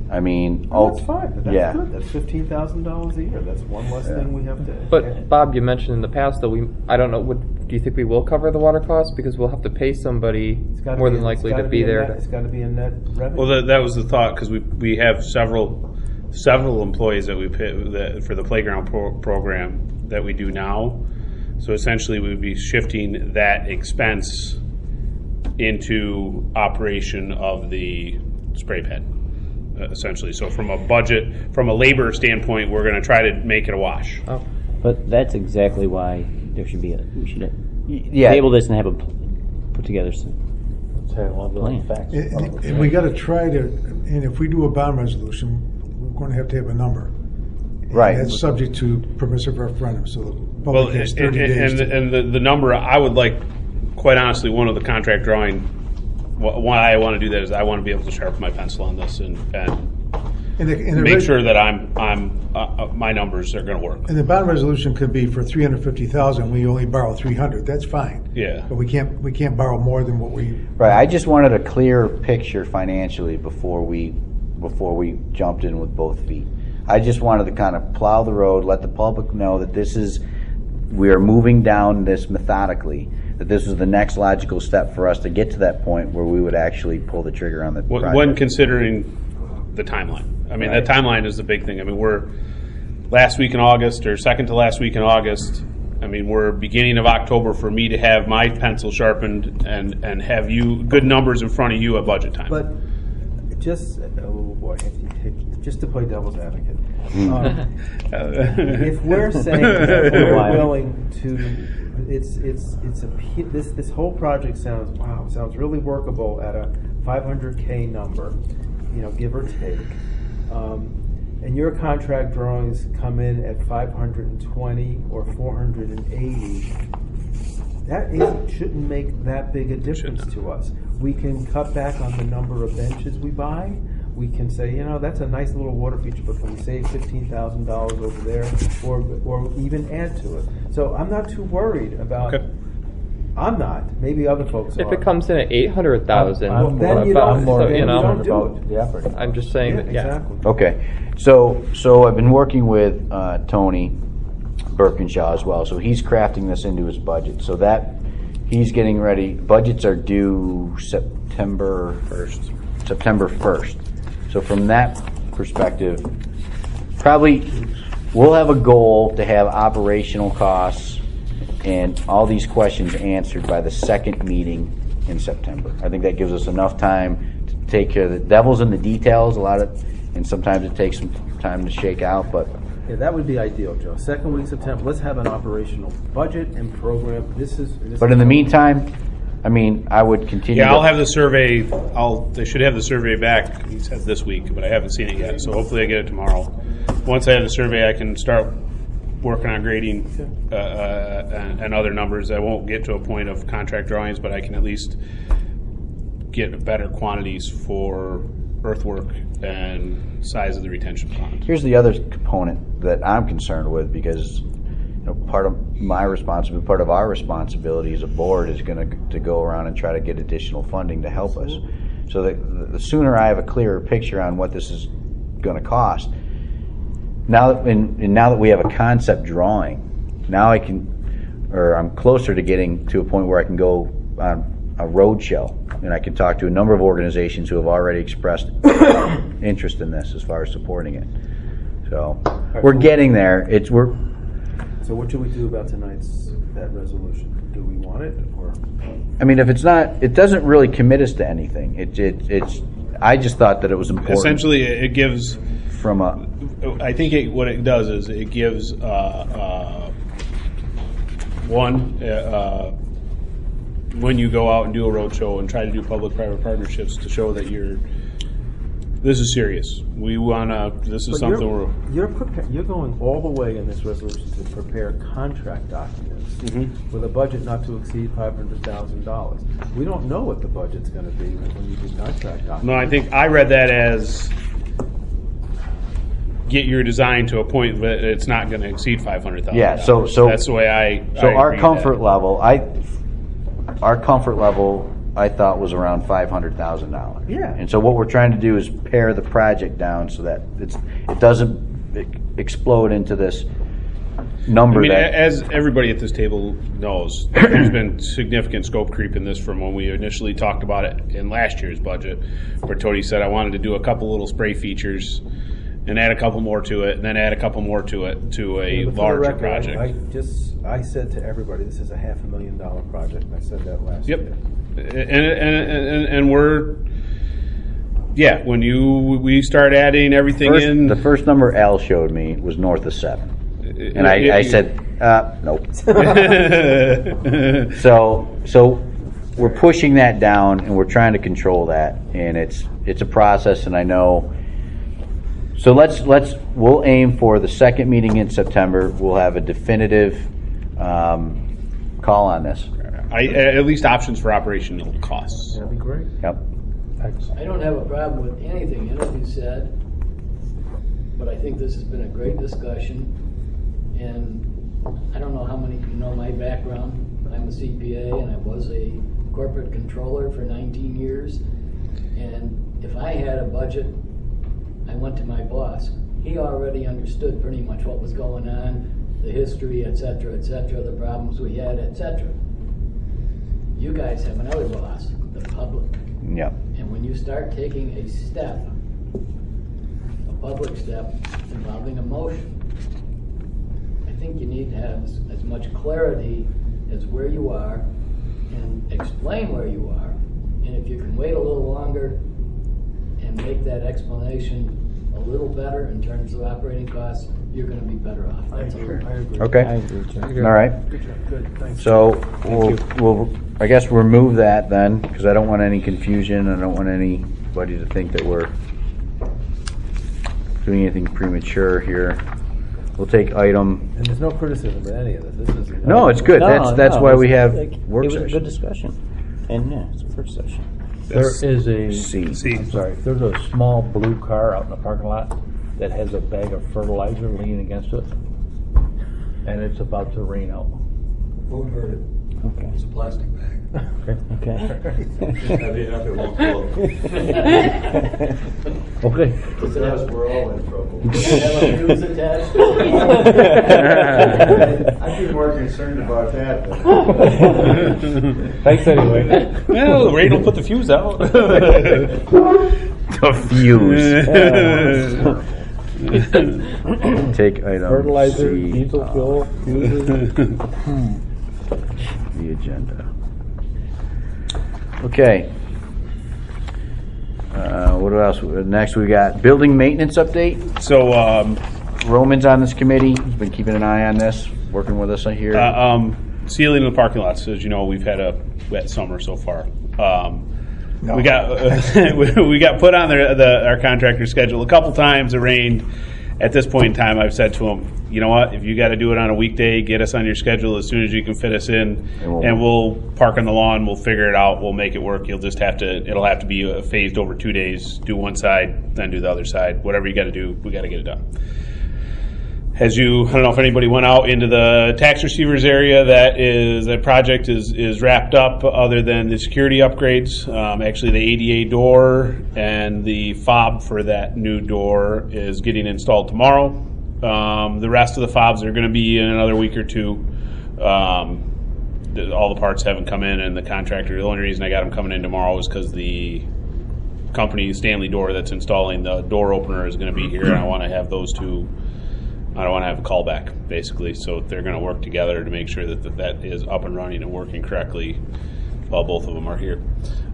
I mean, That's fine. That's yeah. good. That's $15,000 a year. That's one less thing we have to. But Bob, you mentioned in the past that I don't know. Do you think we will cover the water costs because we'll have to pay somebody It's gotta more be- than likely it's to gotta be a there? net- It's got to be a net revenue. Well, that was the thought because we have several employees that we pay for the playground program that we do now. So essentially, we would be shifting that expense into operation of the spray pad. Essentially, so from a labor standpoint, we're going to try to make it a wash. Oh. But that's exactly why we should Yeah. table this and have a put together some Let's have one of Plan. those facts. And we got to try to, and if we do a bond resolution, we're going to have a number. Right. And that's subject to permissive referendum, so the Well, public has 30 days. and the number I would like, quite honestly, one of the contract drawing. Why I want to do that is I want to be able to sharpen my pencil on this and And the make sure that my numbers are going to work. And the bond resolution could be for $350,000. We only borrow $300. That's fine. Yeah. But we can't borrow more than what we. Right. I just wanted a clear picture financially before we jumped in with both feet. I just wanted to kind of plow the road, let the public know that we are moving down this methodically, that this was the next logical step for us to get to that point where we would actually pull the trigger on the project. When considering the timeline. I mean, Right. the timeline is the big thing. I mean, we're last week in August or second to last week in August. I mean, we're beginning of October for me to have my pencil sharpened and have you good numbers in front of you at budget time. But just just to play devil's advocate, if we're saying that we're willing to, this whole project sounds really workable at a $500K number, give or take, and your contract drawings come in at 520 or 480. That shouldn't make that big a difference to us. We can cut back on the number of benches we buy. We can say, that's a nice little water feature, but can we save $15,000 over there, or even add to it? So I'm not too worried about. Okay. I'm not. Maybe other folks are. If it comes in at 800,000, I'm then you I'm don't- more then you don't concerned do about it. the operating. I'm just saying that, exactly. Okay, so I've been working with Tony Birkinshaw as well. So he's crafting this into his budget. So that he's getting ready. Budgets are due September 1st. So from that perspective, probably we'll have a goal to have operational costs and all these questions answered by the second meeting in September. I think that gives us enough time to take care of the devil's in the details. And sometimes it takes some time to shake out, but Yeah, that would be ideal, Joe. Second week of September, let's have an operational budget and program. But in the meantime, I mean, I would continue. Yeah, I'll have the survey. They should have the survey back. He said this week, but I haven't seen it yet. So hopefully I get it tomorrow. Once I have the survey, I can start working on grading and other numbers. I won't get to a point of contract drawings, but I can at least get better quantities for earthwork and size of the retention pond. Here's the other component that I'm concerned with, because part of our responsibility as a board is going to go around and try to get additional funding to help us. So that the sooner I have a clearer picture on what this is going to cost, now that we have a concept drawing, now I'm closer to getting to a point where I can go on a road show and I can talk to a number of organizations who have already expressed interest in this as far as supporting it. So we're getting there. So what should we do about that resolution? Do we want it, or? I mean, if it's not, it doesn't really commit us to anything. It's. I just thought that it was important. Essentially, it gives. I think what it does is it gives when you go out and do a road show and try to do public-private partnerships to show that this is serious. We wanna. This is something you're going all the way in this resolution to prepare contract documents with a budget not to exceed $500,000. We don't know what the budget's going to be when you do contract documents. No, I think I read that as get your design to a point that it's not going to exceed $500,000. Yeah. So that's the way I. So our comfort level, I thought was around $500,000. Yeah. And so what we're trying to do is pare the project down so that it doesn't explode into this number I mean, that. as everybody at this table knows, there's been significant scope creep in this from when we initially talked about it in last year's budget, where Tony said I wanted to do a couple little spray features and add a couple more to it, and then add a couple more to it to a But for the larger record, project. I said to everybody, this is a $500,000 project. I said that last Yep. year. And we're, yeah, when we start adding everything in. The first number Al showed me was north of 7. And I said, nope. So we're pushing that down, and we're trying to control that, and it's a process, and I know. So we'll aim for the second meeting in September. We'll have a definitive call on this. at least options for operational costs. That'd be great. Yep. I don't have a problem with anything you said, but I think this has been a great discussion. And I don't know how many of you know my background. I'm a CPA and I was a corporate controller for 19 years. And if I had a budget, I went to my boss. He already understood pretty much what was going on, the history, et cetera, the problems we had, et cetera. You guys have another boss, the public. Yep. And when you start taking a step, a public step involving emotion, I think you need to have as much clarity as where you are and explain where you are. And if you can wait a little longer and make that explanation a little better in terms of operating costs, you're going to be better off. I agree. Okay. I agree, Jim. All right. Good job. Good. Thanks. So we'll I guess remove that then, because I don't want any confusion. I don't want anybody to think that we're doing anything premature here. We'll take item. And there's no criticism of any of this. This is No, it's good. That's why we have work It was a sessions. good discussion. And yeah, it's a work session. There is a, C. I'm sorry, there's a small blue car out in the parking lot that has a bag of fertilizer leaning against it, and it's about to rain out. Won't hurt it. Okay. It's a plastic bag. Okay. Heavy enough, it won't blow. Okay. If it does, we're all in trouble. Have a fuse attached to it. I'd be more concerned about that. Thanks anyway. Well, the rain will put the fuse out. The fuse. Take item Fertilizer, C diesel off fuel, fuses. the agenda. Okay. What else? Next, we got building maintenance update. So, Roman's on this committee. He's been keeping an eye on this, working with us here. sealing of the parking lots. As you know, we've had a wet summer so far. We got we got put on our contractor schedule a couple times. It rained. At this point in time, I've said to him, you know what? If you got to do it on a weekday, get us on your schedule as soon as you can fit us in, and we'll park on the lawn. We'll figure it out. We'll make it work. You'll just have to. It'll have to be phased over 2 days. Do one side, then do the other side. Whatever you got to do, we got to get it done. I don't know if anybody went out into the tax receivers area. That project is wrapped up. Other than the security upgrades, actually the ADA door and the fob for that new door is getting installed tomorrow. The rest of the fobs are going to be in another week or two. All the parts haven't come in, and the contractor. The only reason I got them coming in tomorrow is because the company Stanley Door that's installing the door opener is going to be here, and I want to have those two. I don't want to have a callback, basically, so they're going to work together to make sure that is up and running and working correctly while both of them are here.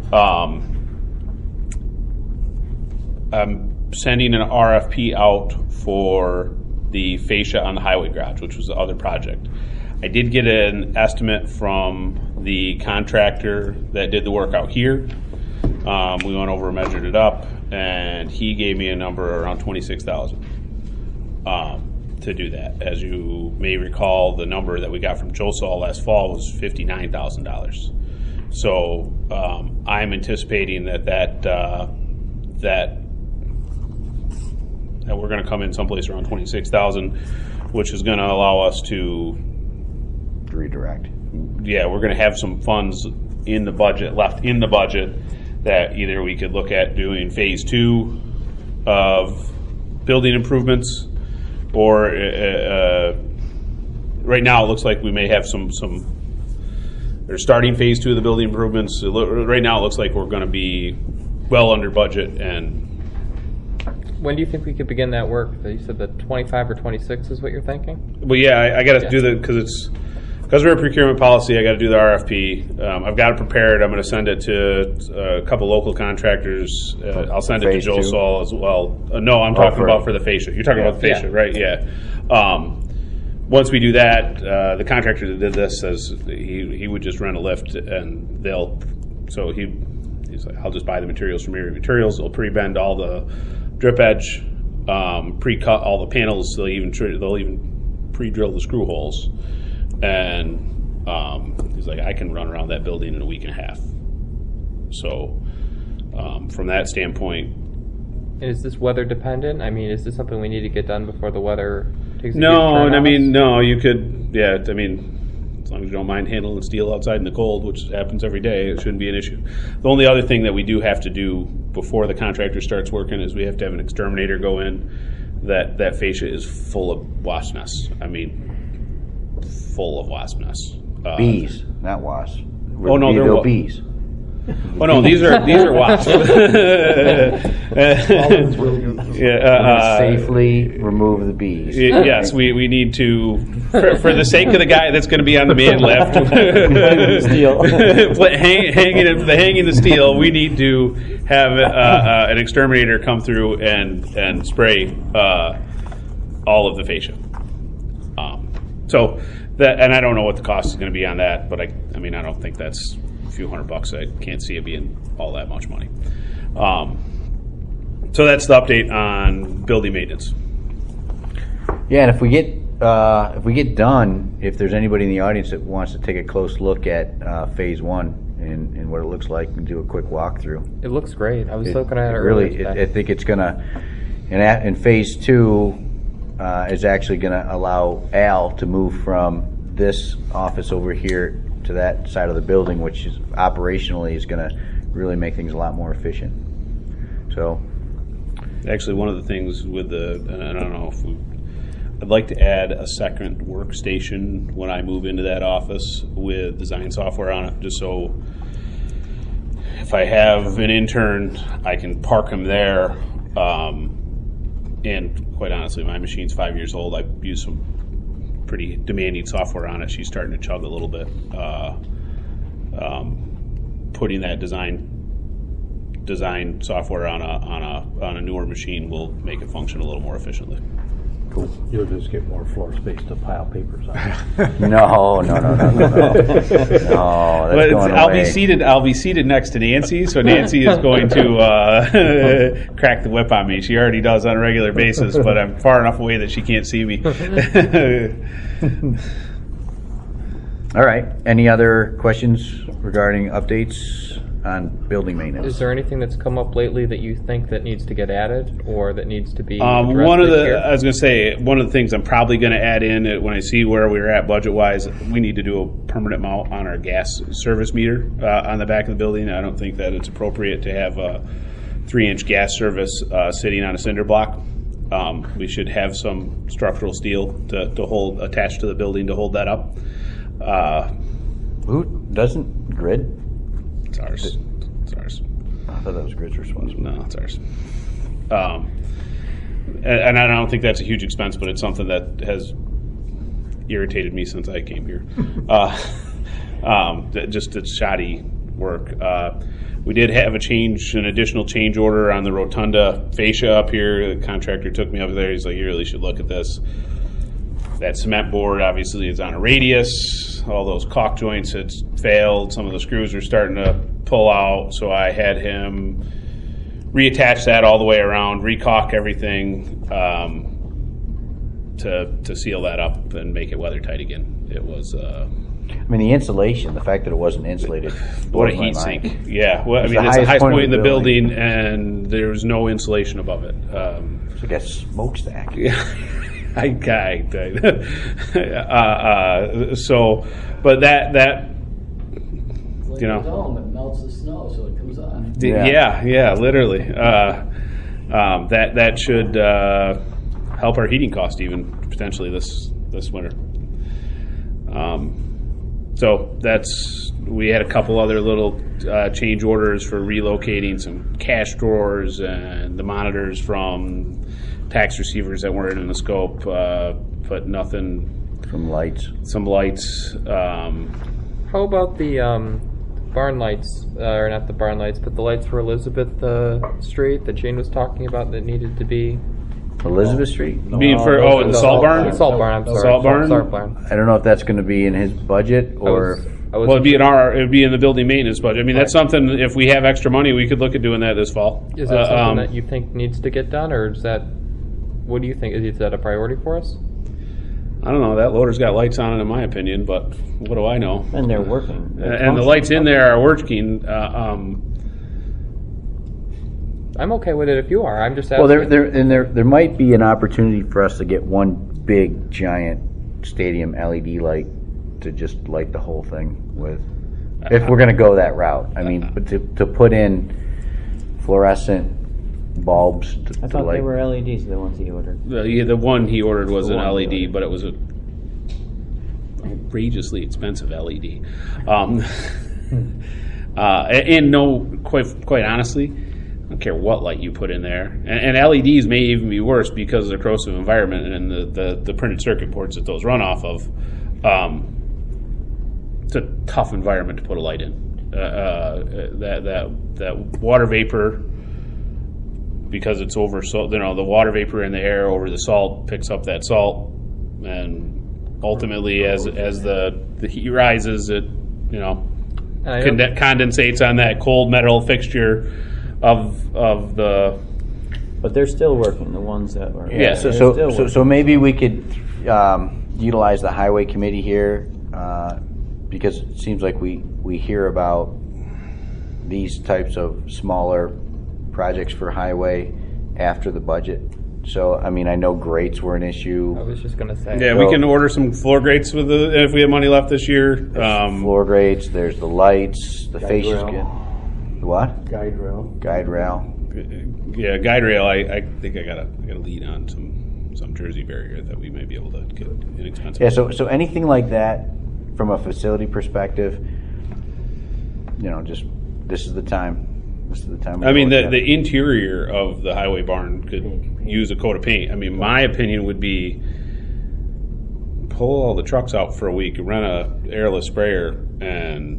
I'm sending an RFP out for the fascia on the highway garage, which was the other project. I did get an estimate from the contractor that did the work out here. We went over and measured it up, and he gave me a number around $26,000. To do that. As you may recall, the number that we got from Joe Saul last fall was $59,000. So I'm anticipating that we're going to come in someplace around $26,000, which is going to allow us to redirect. Yeah, we're going to have some funds in the budget, left in the budget, that either we could look at doing phase 2 of building improvements, or right now it looks like we may have some they're starting phase 2 of the building improvements. Right now it looks like we're going to be well under budget. And when do you think we could begin that work? You said that 25 or 26 is what you're thinking? well, yeah, I got to do the, because we're a procurement policy, I got to do the RFP. I've got it prepared. I'm going to send it to a couple local contractors. I'll send it to phase Joe 2? Saul as well. No, I'm talking about for the fascia. You're talking about the fascia, Yeah. right? Yeah. Once we do that, the contractor that did this says he would just rent a lift, and he's like, I'll just buy the materials from Erie Materials. They'll pre-bend all the drip edge, pre-cut all the panels. They'll even pre-drill the screw holes. And he's like, I can run around that building in a week and a half. So from that standpoint. And is this weather dependent? I mean, is this something we need to get done before the weather takes a No, huge turn and on us? no, you could, yeah, as long as you don't mind handling steel outside in the cold, which happens every day, it shouldn't be an issue. The only other thing that we do have to do before the contractor starts working is we have to have an exterminator go in. That fascia is full of wasp nests. Full of wasp nests. Bees, not wasps. Oh, no, they're bees. Oh no, these are wasps. Safely remove the bees. Yes, we need to, for the sake of the guy that's going to be on the man lift, hanging the steel. We need to have an exterminator come through and spray all of the fascia. So that, and I don't know what the cost is going to be on that, but I don't think that's a few $100. I can't see it being all that much money. So that's the update on building maintenance. Yeah, and if we get done, if there's anybody in the audience that wants to take a close look at phase 1 and what it looks like, and do a quick walkthrough. It looks great. I was looking at it really. earlier today. I think it's gonna, in phase 2, is actually gonna allow Al to move from this office over here to that side of the building, which is operationally is gonna really make things a lot more efficient. So. Actually, one of the things with and I don't know if I'd like to add a second workstation when I move into that office with design software on it, just so if I have an intern, I can park him there. And quite honestly, my machine's 5 years old. I've used some pretty demanding software on it. She's starting to chug a little bit. Putting that design software on a newer machine will make it function a little more efficiently. Cool. You'll just get more floor space to pile papers on. No. No, that's going away. I'll be seated next to Nancy, so Nancy is going to crack the whip on me. She already does on a regular basis, but I'm far enough away that she can't see me. All right. Any other questions regarding updates on building maintenance? Is there anything that's come up lately that you think that needs to get added or that needs to be one of this the year? I was going to say, one of the things I'm probably going to add in when I see where we're at budget wise, we need to do a permanent mount on our gas service meter on the back of the building. I don't think that it's appropriate to have a 3-inch gas service sitting on a cinder block. We should have some structural steel to hold attached to the building to hold that up. Who doesn't Grid? It's ours. It's ours. I thought that was Grid's responsibility. No, it's ours. And I don't think that's a huge expense, but it's something that has irritated me since I came here. Just it's shoddy work. We did have an additional change order on the rotunda fascia up here. The contractor took me up there. He's like, you really should look at this. That cement board obviously is on a radius. All those caulk joints had failed. Some of the screws are starting to pull out. So I had him reattach that all the way around, recaulk everything to seal that up and make it weather tight again. It was. I mean, the insulation, the fact that it wasn't insulated. What a blows my heat mind. sink. Yeah. Well, I mean, the it's the highest point in the building. building, and there's no insulation above it. It's like a smokestack. Yeah. So, but that you know. Dome, it melts the snow, so it comes off. Yeah, literally. That should help our heating cost even potentially this winter. So we had a couple other little change orders for relocating some cash drawers and the monitors from tax receivers that weren't in the scope, but nothing. Some lights. Some lights. How about the barn lights, or not the barn lights, but the lights for Elizabeth Street that Jane was talking about that needed to be? Elizabeth Street? You mean for in the salt barn? Salt barn. I'm sorry. Salt barn. Salt barn. I don't know if that's going to be in his budget or. Well, it'd be in the building maintenance budget. I mean, that's something. If we have extra money, we could look at doing that this fall. Is that something that you think needs to get done, or is that? What do you think? Is that a priority for us? I don't know. That loader's got lights on it, in my opinion, but what do I know? And they're working. And the lights in there are working. I'm okay with it if you are. I'm just Well, asking. there might be an opportunity for us to get one big giant stadium LED light to just light the whole thing with, if we're going to go that route. I mean, but to put in fluorescent bulbs to I thought light. they were LEDs, the ones he ordered. The one he ordered was The an one he LED, ordered. but it was a outrageously expensive LED. And no, quite honestly, I don't care what light you put in there. And LEDs may even be worse because of the corrosive environment and the printed circuit boards that those run off of. It's a tough environment to put a light in. That water vapor, because it's over salt, the water vapor in the air over the salt picks up that salt, and ultimately, as the heat rises, it condensates on that cold metal fixture of the. But they're still working. The ones that were. Yeah. they're still working. So maybe we could utilize the highway committee here, because it seems like we hear about these types of smaller projects for highway after the budget. So, I mean, I know grates were an issue. I was just going to say. Yeah, we can order some floor grates if we have money left this year. Floor grates, there's the lights, the Guide fascia. rail. What? Guide rail. Guide rail. Yeah, guide rail. I think I got a lead on some Jersey barrier that we may be able to get inexpensive. Yeah, so anything like that from a facility perspective, just this is the time. This is the time. I mean, the interior of the highway barn could use a coat of paint. I mean, my opinion would be pull all the trucks out for a week, rent a airless sprayer, and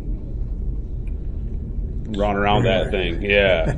run around that thing. Yeah,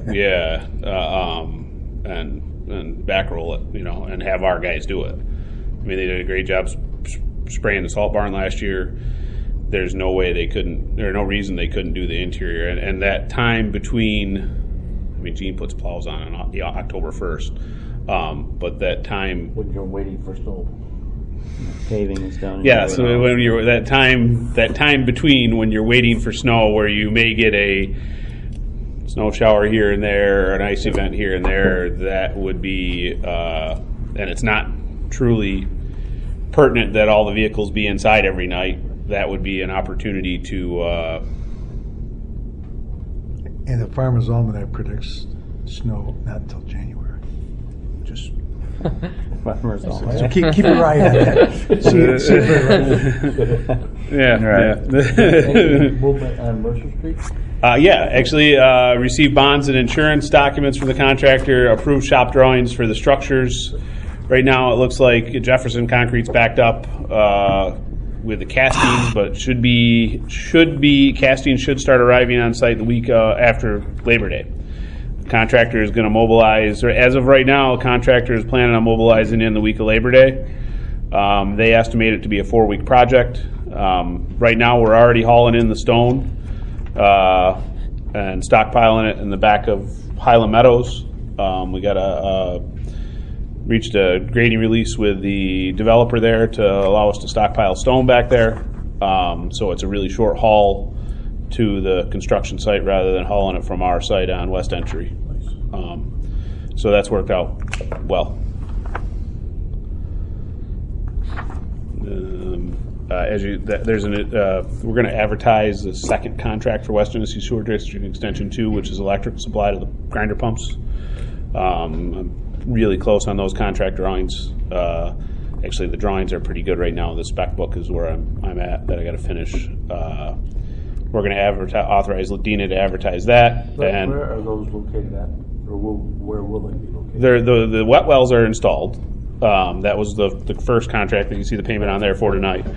and back roll it, and have our guys do it. I mean, they did a great job spraying the salt barn last year. There's no way they couldn't. There's no reason they couldn't do the interior, and that time between. I mean, Gene puts plows on October 1st, but that time When you're waiting for snow. Paving is done. Yeah, so when you're that time between when you're waiting for snow, where you may get a snow shower here and there, or an ice event here and there, that would be, and it's not truly pertinent that all the vehicles be inside every night. That would be an opportunity to. And the Farmer's Almanac predicts snow not until January. Just Farmers so Almanac. keep your eye on that. See it right. Yeah, Any movement on Mercer Street? Yeah, actually received bonds and insurance documents from the contractor, approved shop drawings for the structures. Right now it looks like Jefferson Concrete's backed up with the castings, but casting should start arriving on site the week after Labor Day. The contractor is going to mobilize, or as of right now, the contractor is planning on mobilizing in the week of Labor Day. They estimate it to be a 4-week project. Right now we're already hauling in the stone and stockpiling it in the back of Highland Meadows. We got reached a grading release with the developer there to allow us to stockpile stone back there. So it's a really short haul to the construction site rather than hauling it from our site on West Entry. So that's worked out well. we're going to advertise the second contract for West Genesee Sewer District Extension 2, which is electric supply to the grinder pumps. I'm really close on those contract drawings. Actually, the drawings are pretty good right now. The spec book is where I'm at, that I got to finish. We're going to authorize Dina to advertise that. And where are those located at? Or where will they be located? the wet wells are installed. That was the first contract that you see the payment on there for tonight.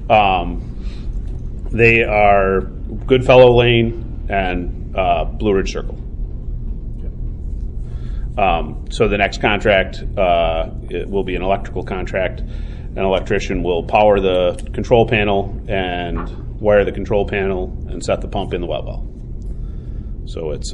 They are Goodfellow Lane and Blue Ridge Circle. So the next contract it will be an electrical contract. An electrician will power the control panel and wire the control panel and set the pump in the wet well. So it's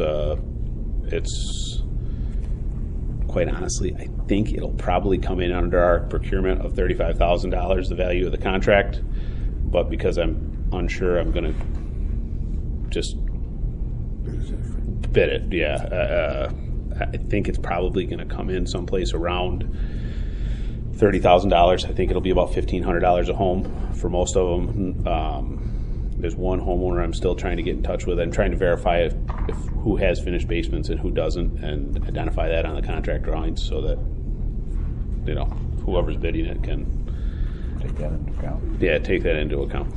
quite honestly, I think it'll probably come in under our procurement of $35,000, the value of the contract. But because I'm unsure, I'm going to just bid it. Yeah, I think it's probably going to come in someplace around $30,000. I think it'll be about $1,500 a home for most of them. There's one homeowner I'm still trying to get in touch with. I'm trying to verify if who has finished basements and who doesn't, and identify that on the contract drawings so that whoever's bidding it can Take that into account. Yeah, take that into account.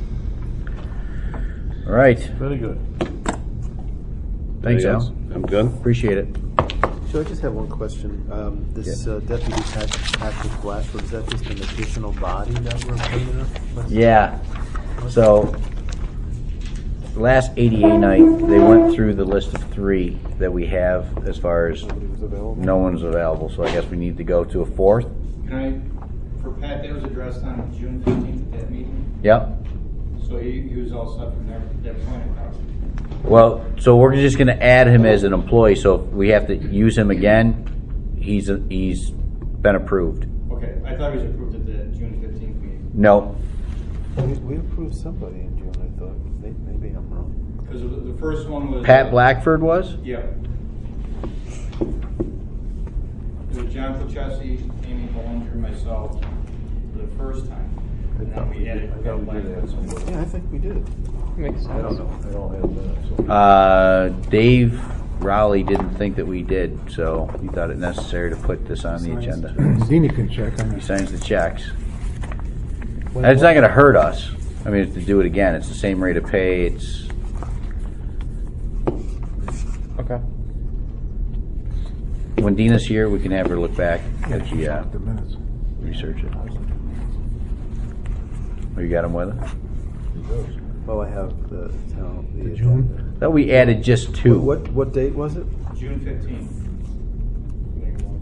All right. Very good. Thanks, Anything Al. else? I'm good. Appreciate it. So I just have one question. This Deputy Patrick Blatchford, is that just an additional body that we're putting up? Yeah. So last ADA night, they went through the list of 3 that we have as far as no one's available. So I guess we need to go to a 4th. Can I, for Pat, that was addressed on June 15th at that meeting. Yep. So he was all set from that point. Well, so we're just going to add him as an employee. So if we have to use him again, he's been approved. Okay, I thought he was approved at the June 15th meeting. No. We approved somebody in June, I thought. Maybe I'm wrong. Because the first one was... Pat Blackford was? Yeah. It was John Puchesi, Amy Bollinger, and myself for the first time. And then we added Pat Blackford. Yeah, I think we did. Makes sense. I don't know. I don't have minutes. Dave Rowley didn't think that we did, so he thought it necessary to put this on the agenda. Dina can check on He it. signs the checks. And it's not going to hurt us. I mean, to do it again, it's the same rate of pay. It's Okay. when Dina's here, we can have her look back at She the checked the minutes. research it. Oh, you got them with us? Oh, I have the town. The June? Thought we added just 2. What date was it? June 15th. I think it was.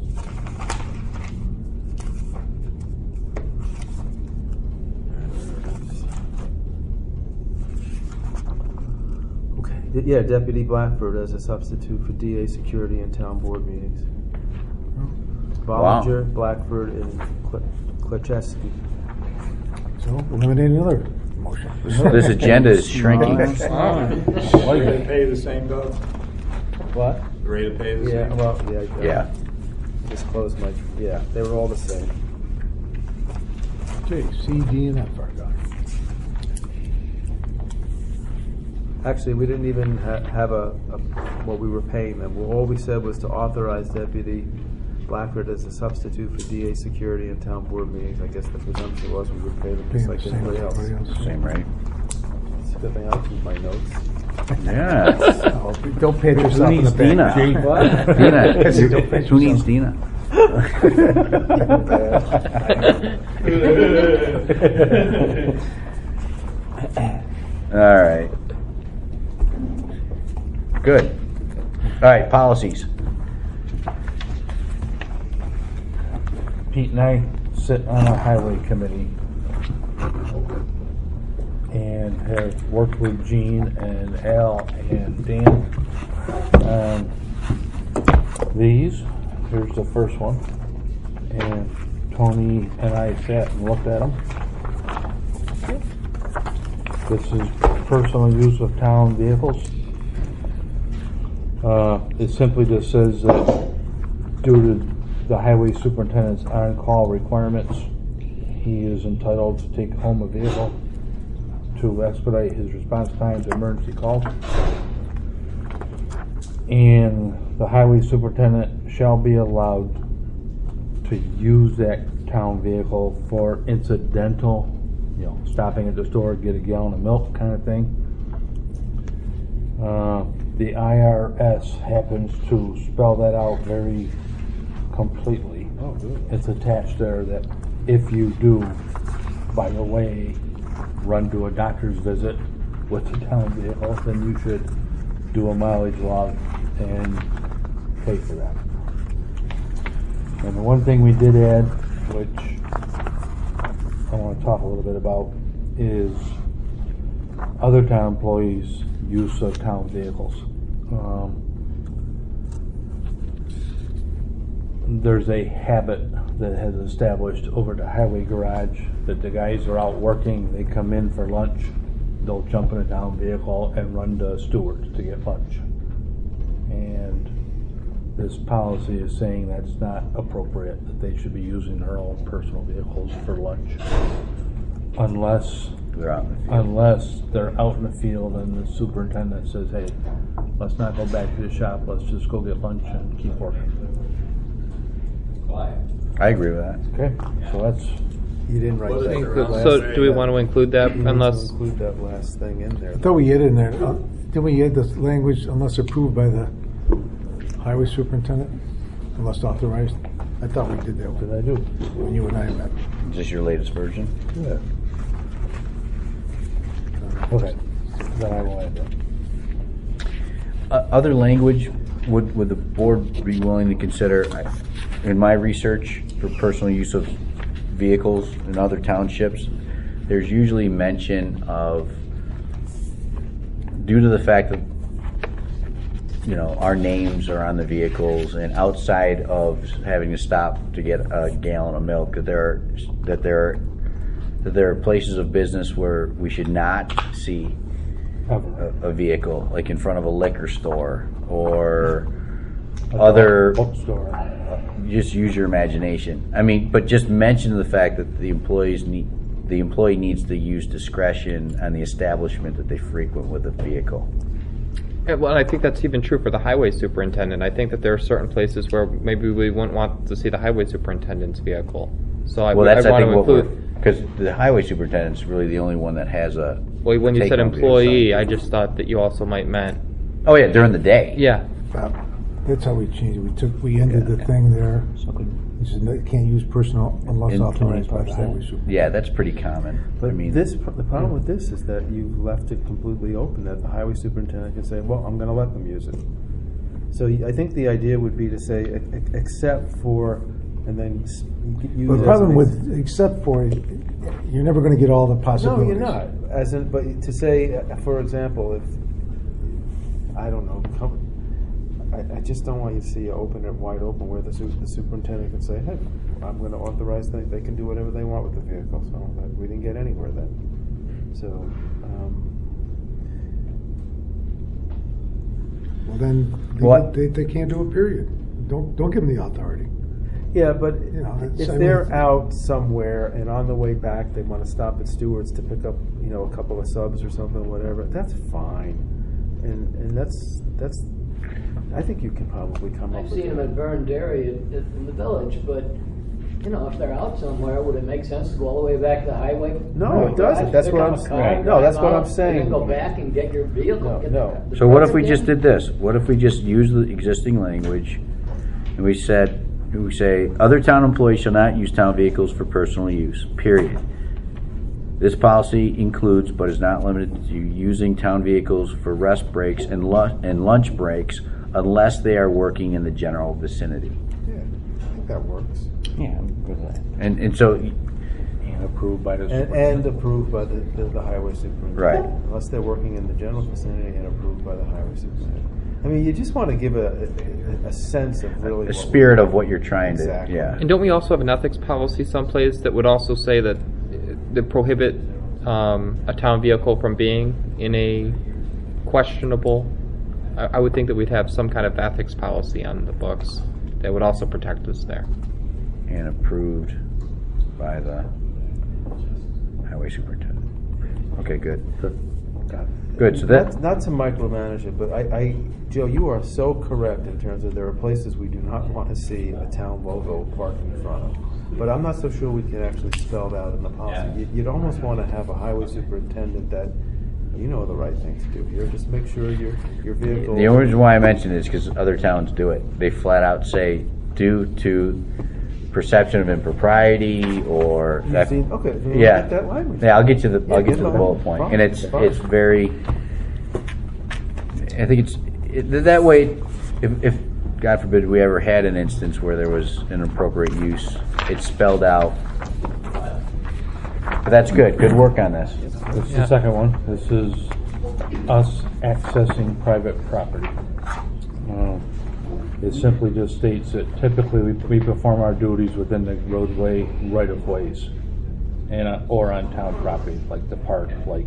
Okay. Yeah, Deputy Blackford as a substitute for DA security and town board meetings. Wow. Bollinger, Blackford, and Klacheski. So eliminate another motion. This agenda is shrinking. Pay the same, Doug? What? The rate of pay the Yeah, same? well, yeah. Yeah. Just closed my, yeah, they were all the same. Okay, C, D, and F are done. Actually, we didn't even have what we were paying them. All we said was to authorize Deputy Blackford as a substitute for DA security and town board meetings. I guess the presumption was we would pay them just like everybody else. Same rate. It's a good thing I keep my notes. Yeah. Don't pat Who yourself in needs the back. Dina? What? Dina. Don't pat Who needs yourself. Dina? All right. Good. All right, policies. Pete and I sit on a highway committee and have worked with Gene and Al and Dan on these. Here's the first one. And Tony and I sat and looked at them. This is personal use of town vehicles. It simply just says that due to the highway superintendent's on-call requirements, he is entitled to take home a vehicle to expedite his response time to emergency calls. And the highway superintendent shall be allowed to use that town vehicle for incidental, stopping at the store, get a gallon of milk kind of thing. The IRS happens to spell that out very completely. Oh, good. It's attached there that if you do, by the way, run to a doctor's visit with the town vehicle, then you should do a mileage log and pay for that. And the one thing we did add, which I want to talk a little bit about, is other town employees' use of town vehicles. There's a habit that has established over the highway garage that the guys are out working, they come in for lunch, they'll jump in a town vehicle and run to Stewart's to get lunch. And this policy is saying that's not appropriate, that they should be using their own personal vehicles for lunch unless they're out in the field and the superintendent says, hey, let's not go back to the shop, let's just go get lunch and keep working. I agree with that. Okay, so that's... You didn't write that. So do we want to include that unless... Include that last thing in there. I thought we had in there, didn't we add the language unless approved by the highway superintendent? Unless authorized? I thought we did that one. Did I do? When you and I met. Is this your latest version? Yeah. Okay, then I will add that. Other language, would the board be willing to consider, in my research for personal use of vehicles in other townships, there's usually mention of, due to the fact that our names are on the vehicles, and outside of having to stop to get a gallon of milk, that there are places of business where we should not see a vehicle, like in front of a liquor store or other bookstore. Just use your imagination. I mean, but just mention the fact that the employee needs to use discretion on the establishment that they frequent with a vehicle. Yeah, well, I think that's even true for the highway superintendent. I think that there are certain places where maybe we wouldn't want to see the highway superintendent's vehicle. So I want to include, because the highway superintendent's really the only one that has a. Well, when you said employee, I just thought that you also might meant. Oh yeah, during the day. Yeah. That's how we changed it. We ended the thing there. It says you can't use personal unless authorized by the highway superintendent. Yeah, that's pretty common. But the problem with this is that you've left it completely open, that the highway superintendent can say, well, I'm going to let them use it. So I think the idea would be to say, except for, and then use. The problem with except for, you're never going to get all the possibilities. No, you're not. But to say, for example, if, I don't know, I just don't want you to see it open it wide open where the superintendent can say, hey, I'm going to authorize them. They can do whatever they want with the vehicle. So we didn't get anywhere then. So. Well, then they can't do it. Period. Don't give them the authority. Yeah, but if they're out somewhere and on the way back they want to stop at Stewart's to pick up a couple of subs or something, whatever, that's fine, and that's. I think you can probably come up with. I've seen them at Vern Dairy in the village, but if they're out somewhere, would it make sense to go all the way back to the highway? No, it doesn't. That's what I'm saying. No, that's what I'm saying. And then go back and get your vehicle. No. So what if we just did this? What if we just use the existing language, and we say other town employees shall not use town vehicles for personal use. Period. This policy includes, but is not limited to, using town vehicles for rest breaks and lunch breaks, unless they are working in the general vicinity. Yeah, I think that works. Yeah, with that. And so. And approved by the and approved by the highway superintendent. Right. Unless they're working in the general vicinity and approved by the highway superintendent. I mean, you just want to give a sense of really a spirit of what you're trying exactly. to. Yeah. And don't we also have an ethics policy someplace that would also say that prohibit a town vehicle from being in a questionable? I would think that we'd have some kind of ethics policy on the books that would also protect us there. And approved by the highway superintendent. Okay, good. Got it. Good, so that, Not to micromanage it, but Joe, you are so correct in terms of there are places we do not want to see a town logo parked in front of. But I'm not so sure we can actually spell that in the policy. You'd almost want to have a highway superintendent that, you know the right thing to do here. Just make sure your vehicle. the only reason why I mention it is because other towns do it. They flat out say, due to perception of impropriety or that, Okay, then yeah, get that language. yeah. I'll get you the Yeah, get the the bullet point, fine, and it's fine. very. I think that way. If God forbid we ever had an instance where there was inappropriate use, it's spelled out. But that's good. Good work on this. This is the second one. This is us accessing private property. It simply just states that typically we perform our duties within the roadway right-of-ways and or on town property, like the park, like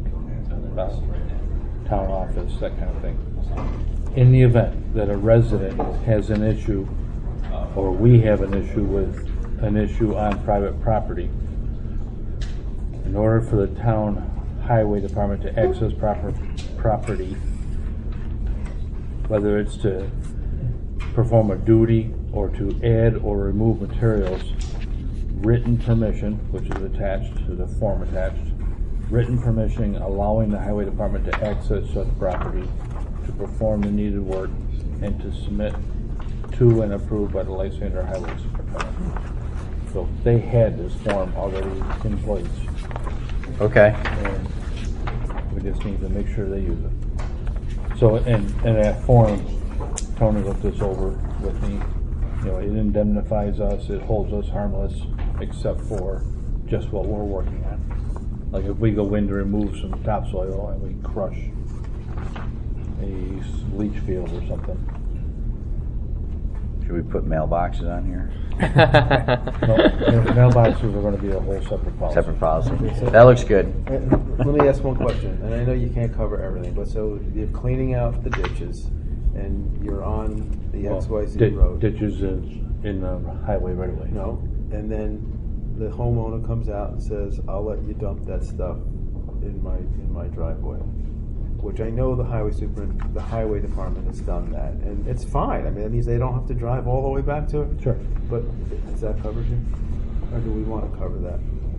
town office, that kind of thing. In the event that a resident has an issue or we have an issue with an issue on private property, in order for the town highway department to access property, whether it's to perform a duty or to add or remove materials, written permission, which is attached to the form attached, written permission allowing the highway department to access such property, to perform the needed work, and to submit to and approved by the licensor highway superintendent. So they had this form already in place. Okay. And we just need to make sure they use it. So, and that form, Tony looked this over with me. You know, it indemnifies us, it holds us harmless, except for just what we're working on. Like if we go in to remove some topsoil and we crush a leach field or something. Should we put mailboxes on here? No, mailboxes are going to be a whole separate policy. Separate policy. That looks good. Let me ask one question, and I know you can't cover everything, but so you're cleaning out the ditches, and you're on the XYZ road. Ditches in the highway right away. No, and then the homeowner comes out and says, "I'll let you dump that stuff in my driveway," which I know the highway department has done that, and it's fine. I mean, that means they don't have to drive all the way back to it. Sure. But does that cover you, or do we want to cover that?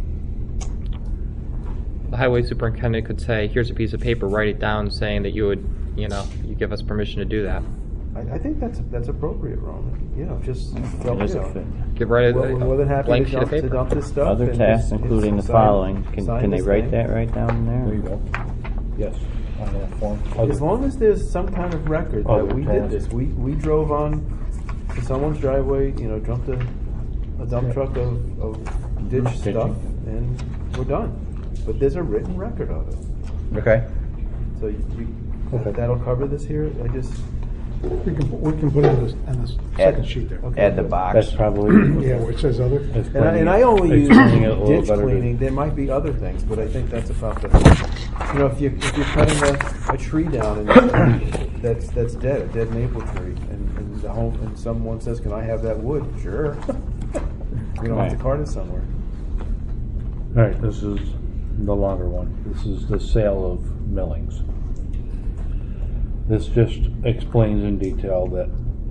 The highway superintendent could say, here's a piece of paper, write it down saying that you give us permission to do that. I think that's appropriate, Roman. You know, just Write more than happy blank to sheet of dump, paper. This stuff. Other and tasks, just- including the sign- following. sign Can they this write thing. that right down There you there? go. Yes, on that form. As long as there's some kind of record Other that we did tasks. this. We drove on to someone's driveway, jumped a dump truck of ditch Ditching. stuff, and we're done. But there's a written record of it. Okay. So that'll cover this here. We can put it on the second sheet there. Okay. Add the box. That's probably. Yeah, where it says other. And I only use explaining it a little ditch better to- cleaning. There might be other things, but I think that's about the. If you're cutting a tree down and that's dead, a dead maple tree, and someone says, "Can I have that wood?" Sure. We don't have to cart it somewhere. All right, this is the longer one. This is the sale of millings. This just explains in detail that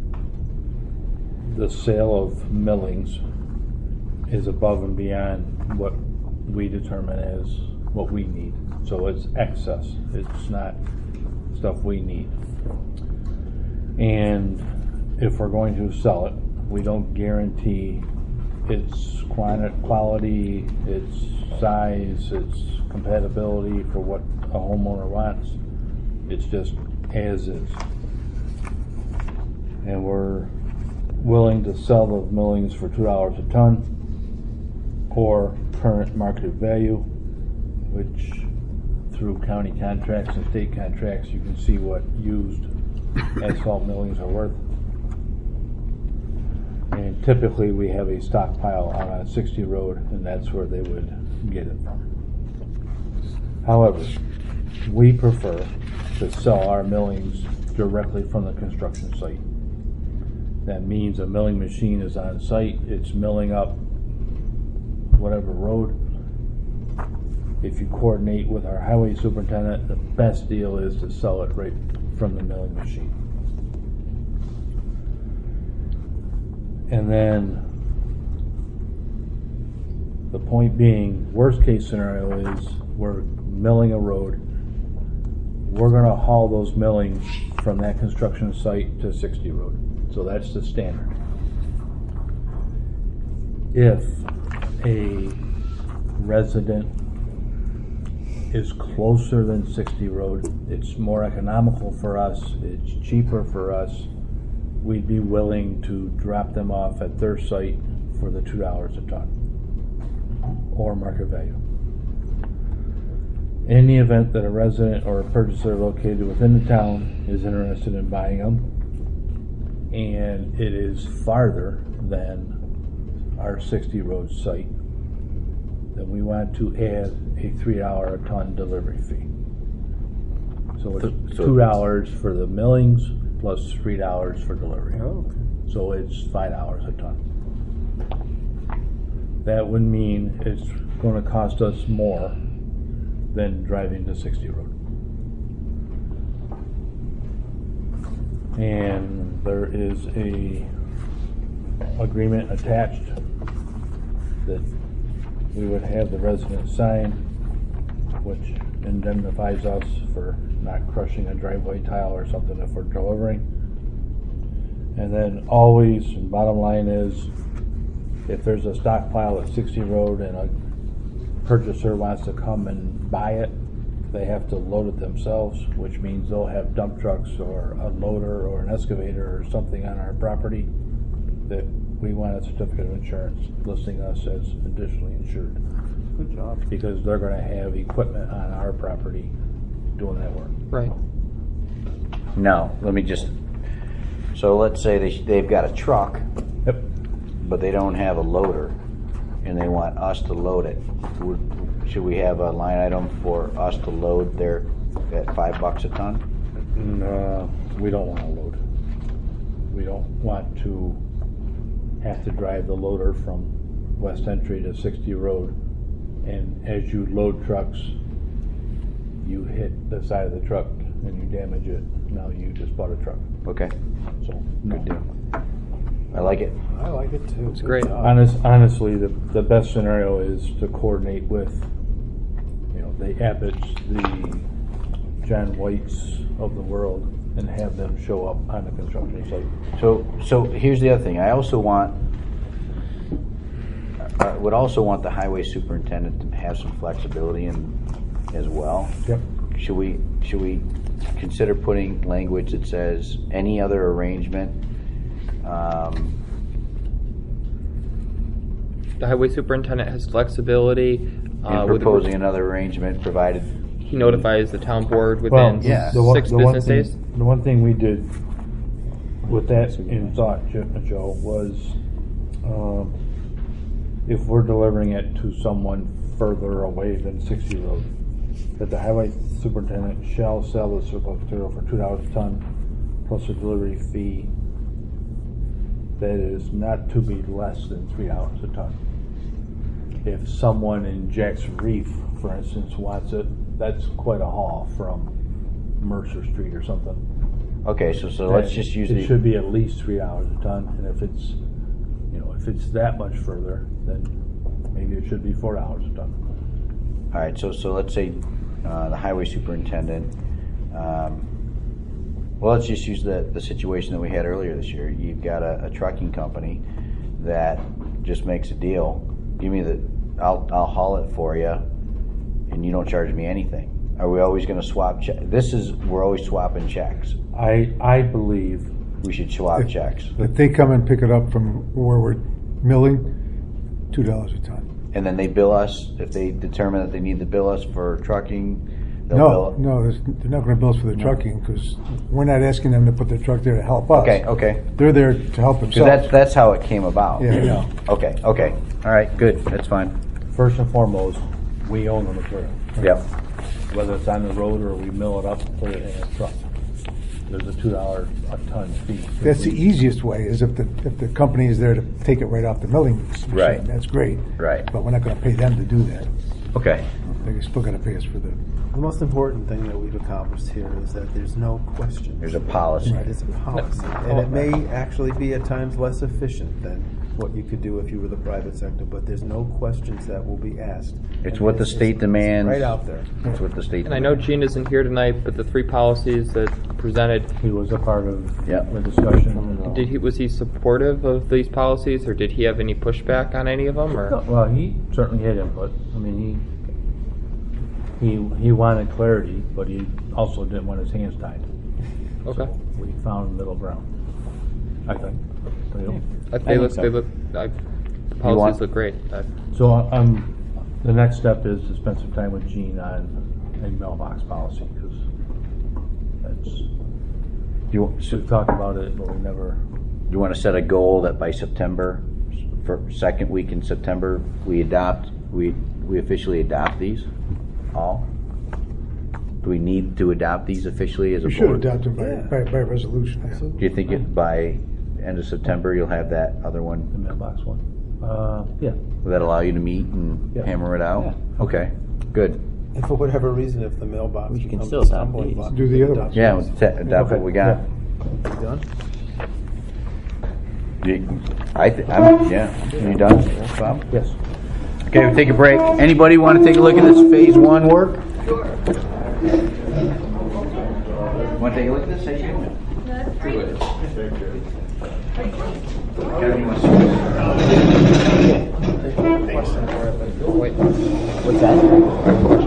the sale of millings is above and beyond what we determine as what we need. So it's excess. It's not stuff we need. And if we're going to sell it, we don't guarantee its quality, its size, its compatibility for what a homeowner wants. It's just as is. And we're willing to sell the millings for $2 a ton or current market value, which through county contracts and state contracts you can see what used asphalt millings are worth. And typically we have a stockpile on a 60 road, and that's where they would get it from. However, we prefer to sell our millings directly from the construction site. That means a milling machine is on site, it's milling up whatever road, If you coordinate with our highway superintendent, the best deal is to sell it right from the milling machine. And then the point being, worst case scenario is we're milling a road. We're going to haul those millings from that construction site to 60 Road. So that's the standard. If a resident is closer than 60 Road, it's more economical for us, it's cheaper for us, we'd be willing to drop them off at their site for the $2 a ton or market value. In the event that a resident or a purchaser located within the town is interested in buying them and it is farther than our 60 Road site, then we want to add a $3 a ton delivery fee. So it's $2 for the millings plus $3 for delivery. Oh, okay. So it's $5 a ton. That would mean it's going to cost us more than driving to 60 Road. And there is a agreement attached that we would have the resident sign, which indemnifies us for not crushing a driveway tile or something if we're delivering. And then always, bottom line is, if there's a stockpile at 60 Road and a purchaser wants to come and buy it, they have to load it themselves, which means they'll have dump trucks or a loader or an excavator or something on our property that we want a certificate of insurance listing us as additionally insured. Good job. Because they're going to have equipment on our property doing that work. Right. No, let me just, so let's say they've got a truck, Yep. but they don't have a loader, and they want us to load it. Should we have a line item for us to load there at $5 a ton? We don't want to load. We don't want to have to drive the loader from West Entry to 60 Road, and as you load trucks, you hit the side of the truck and you damage it. Now you just bought a truck. Okay, So no. good deal. I like it. I like it too. It's great. Honestly, the best scenario is to coordinate with, the Abbotts, the John Whites of the world, and have them show up on the construction site. So here's the other thing. I also would also want the highway superintendent to have some flexibility as well. Yep. Should we consider putting language that says any other arrangement? The highway superintendent has flexibility In proposing another arrangement, provided he notifies the town board within yeah. 6 business days. The one thing we did with that in thought, Joe, was if we're delivering it to someone further away than 60 Road, that the highway superintendent shall sell the surplus material for $2 a ton plus a delivery fee that is not to be less than $3 a ton. If someone in Jackson Reef, for instance, wants it, that's quite a haul from Mercer Street or something. Okay, so let's just use it should be at least $3 a ton, and if it's that much further, then maybe it should be $4 a ton. All right, so let's say the highway superintendent. Well, let's just use the situation that we had earlier this year. You've got a trucking company that just makes a deal. Give me I'll haul it for you, and you don't charge me anything. Are we always going to swap checks? We're always swapping checks. I believe we should swap checks. If they come and pick it up from where we're milling, $2 a ton. And then they bill us if they determine that they need to bill us for trucking. They're not going to bill us for the trucking because we're not asking them to put their truck there to help us. Okay. They're there to help themselves. That's how it came about. Yeah, I know. Okay. All right, good. That's fine. First and foremost, we own the material. Yep. Whether it's on the road or we mill it up and put it in a truck. There's a $2 a ton fee. That's the easiest way, is if the company is there to take it right off the milling machine. Right. That's great. Right. But we're not going to pay them to do that. Okay. They're still going to pay us for the. The most important thing that we've accomplished here is that there's no question. There's a policy. Right, it's a policy. And it may actually be at times less efficient than what you could do if you were the private sector, but there's no questions that will be asked. It's And what the state demands. Right out there. It's what the state And I know Gene isn't here tonight, but the three policies that presented, He was a part of Yep. the discussion. was he supportive of these policies, or did he have any pushback on any of them? Or Well, he certainly had input. I mean, he wanted clarity, but he also didn't want his hands tied. okay, We found middle ground, I think. You know? they look, the policies want- look great. So the next step is to spend some time with Gene on a mailbox policy, because that's, we've talked about it, but we never. You want to set a goal that by September, for second week in September, we officially adopt these all? Do we need to adopt these officially as a We should board? adopt them by resolution. Yeah. Do you think it by end of September you'll have that other The one? mailbox one. Yeah. Will that allow you to meet and Yeah. hammer it out? Okay, good. And for whatever reason, if the mailbox We can becomes still a adopt stumbling these. block. Do the other ones. Yeah, we'll adopt what we got. Done? You done, Bob? Yes. Okay, we'll take a break. Anybody want to take a look at this phase one work? Sure. Want to take a look at this? How you doing? Good. What's that?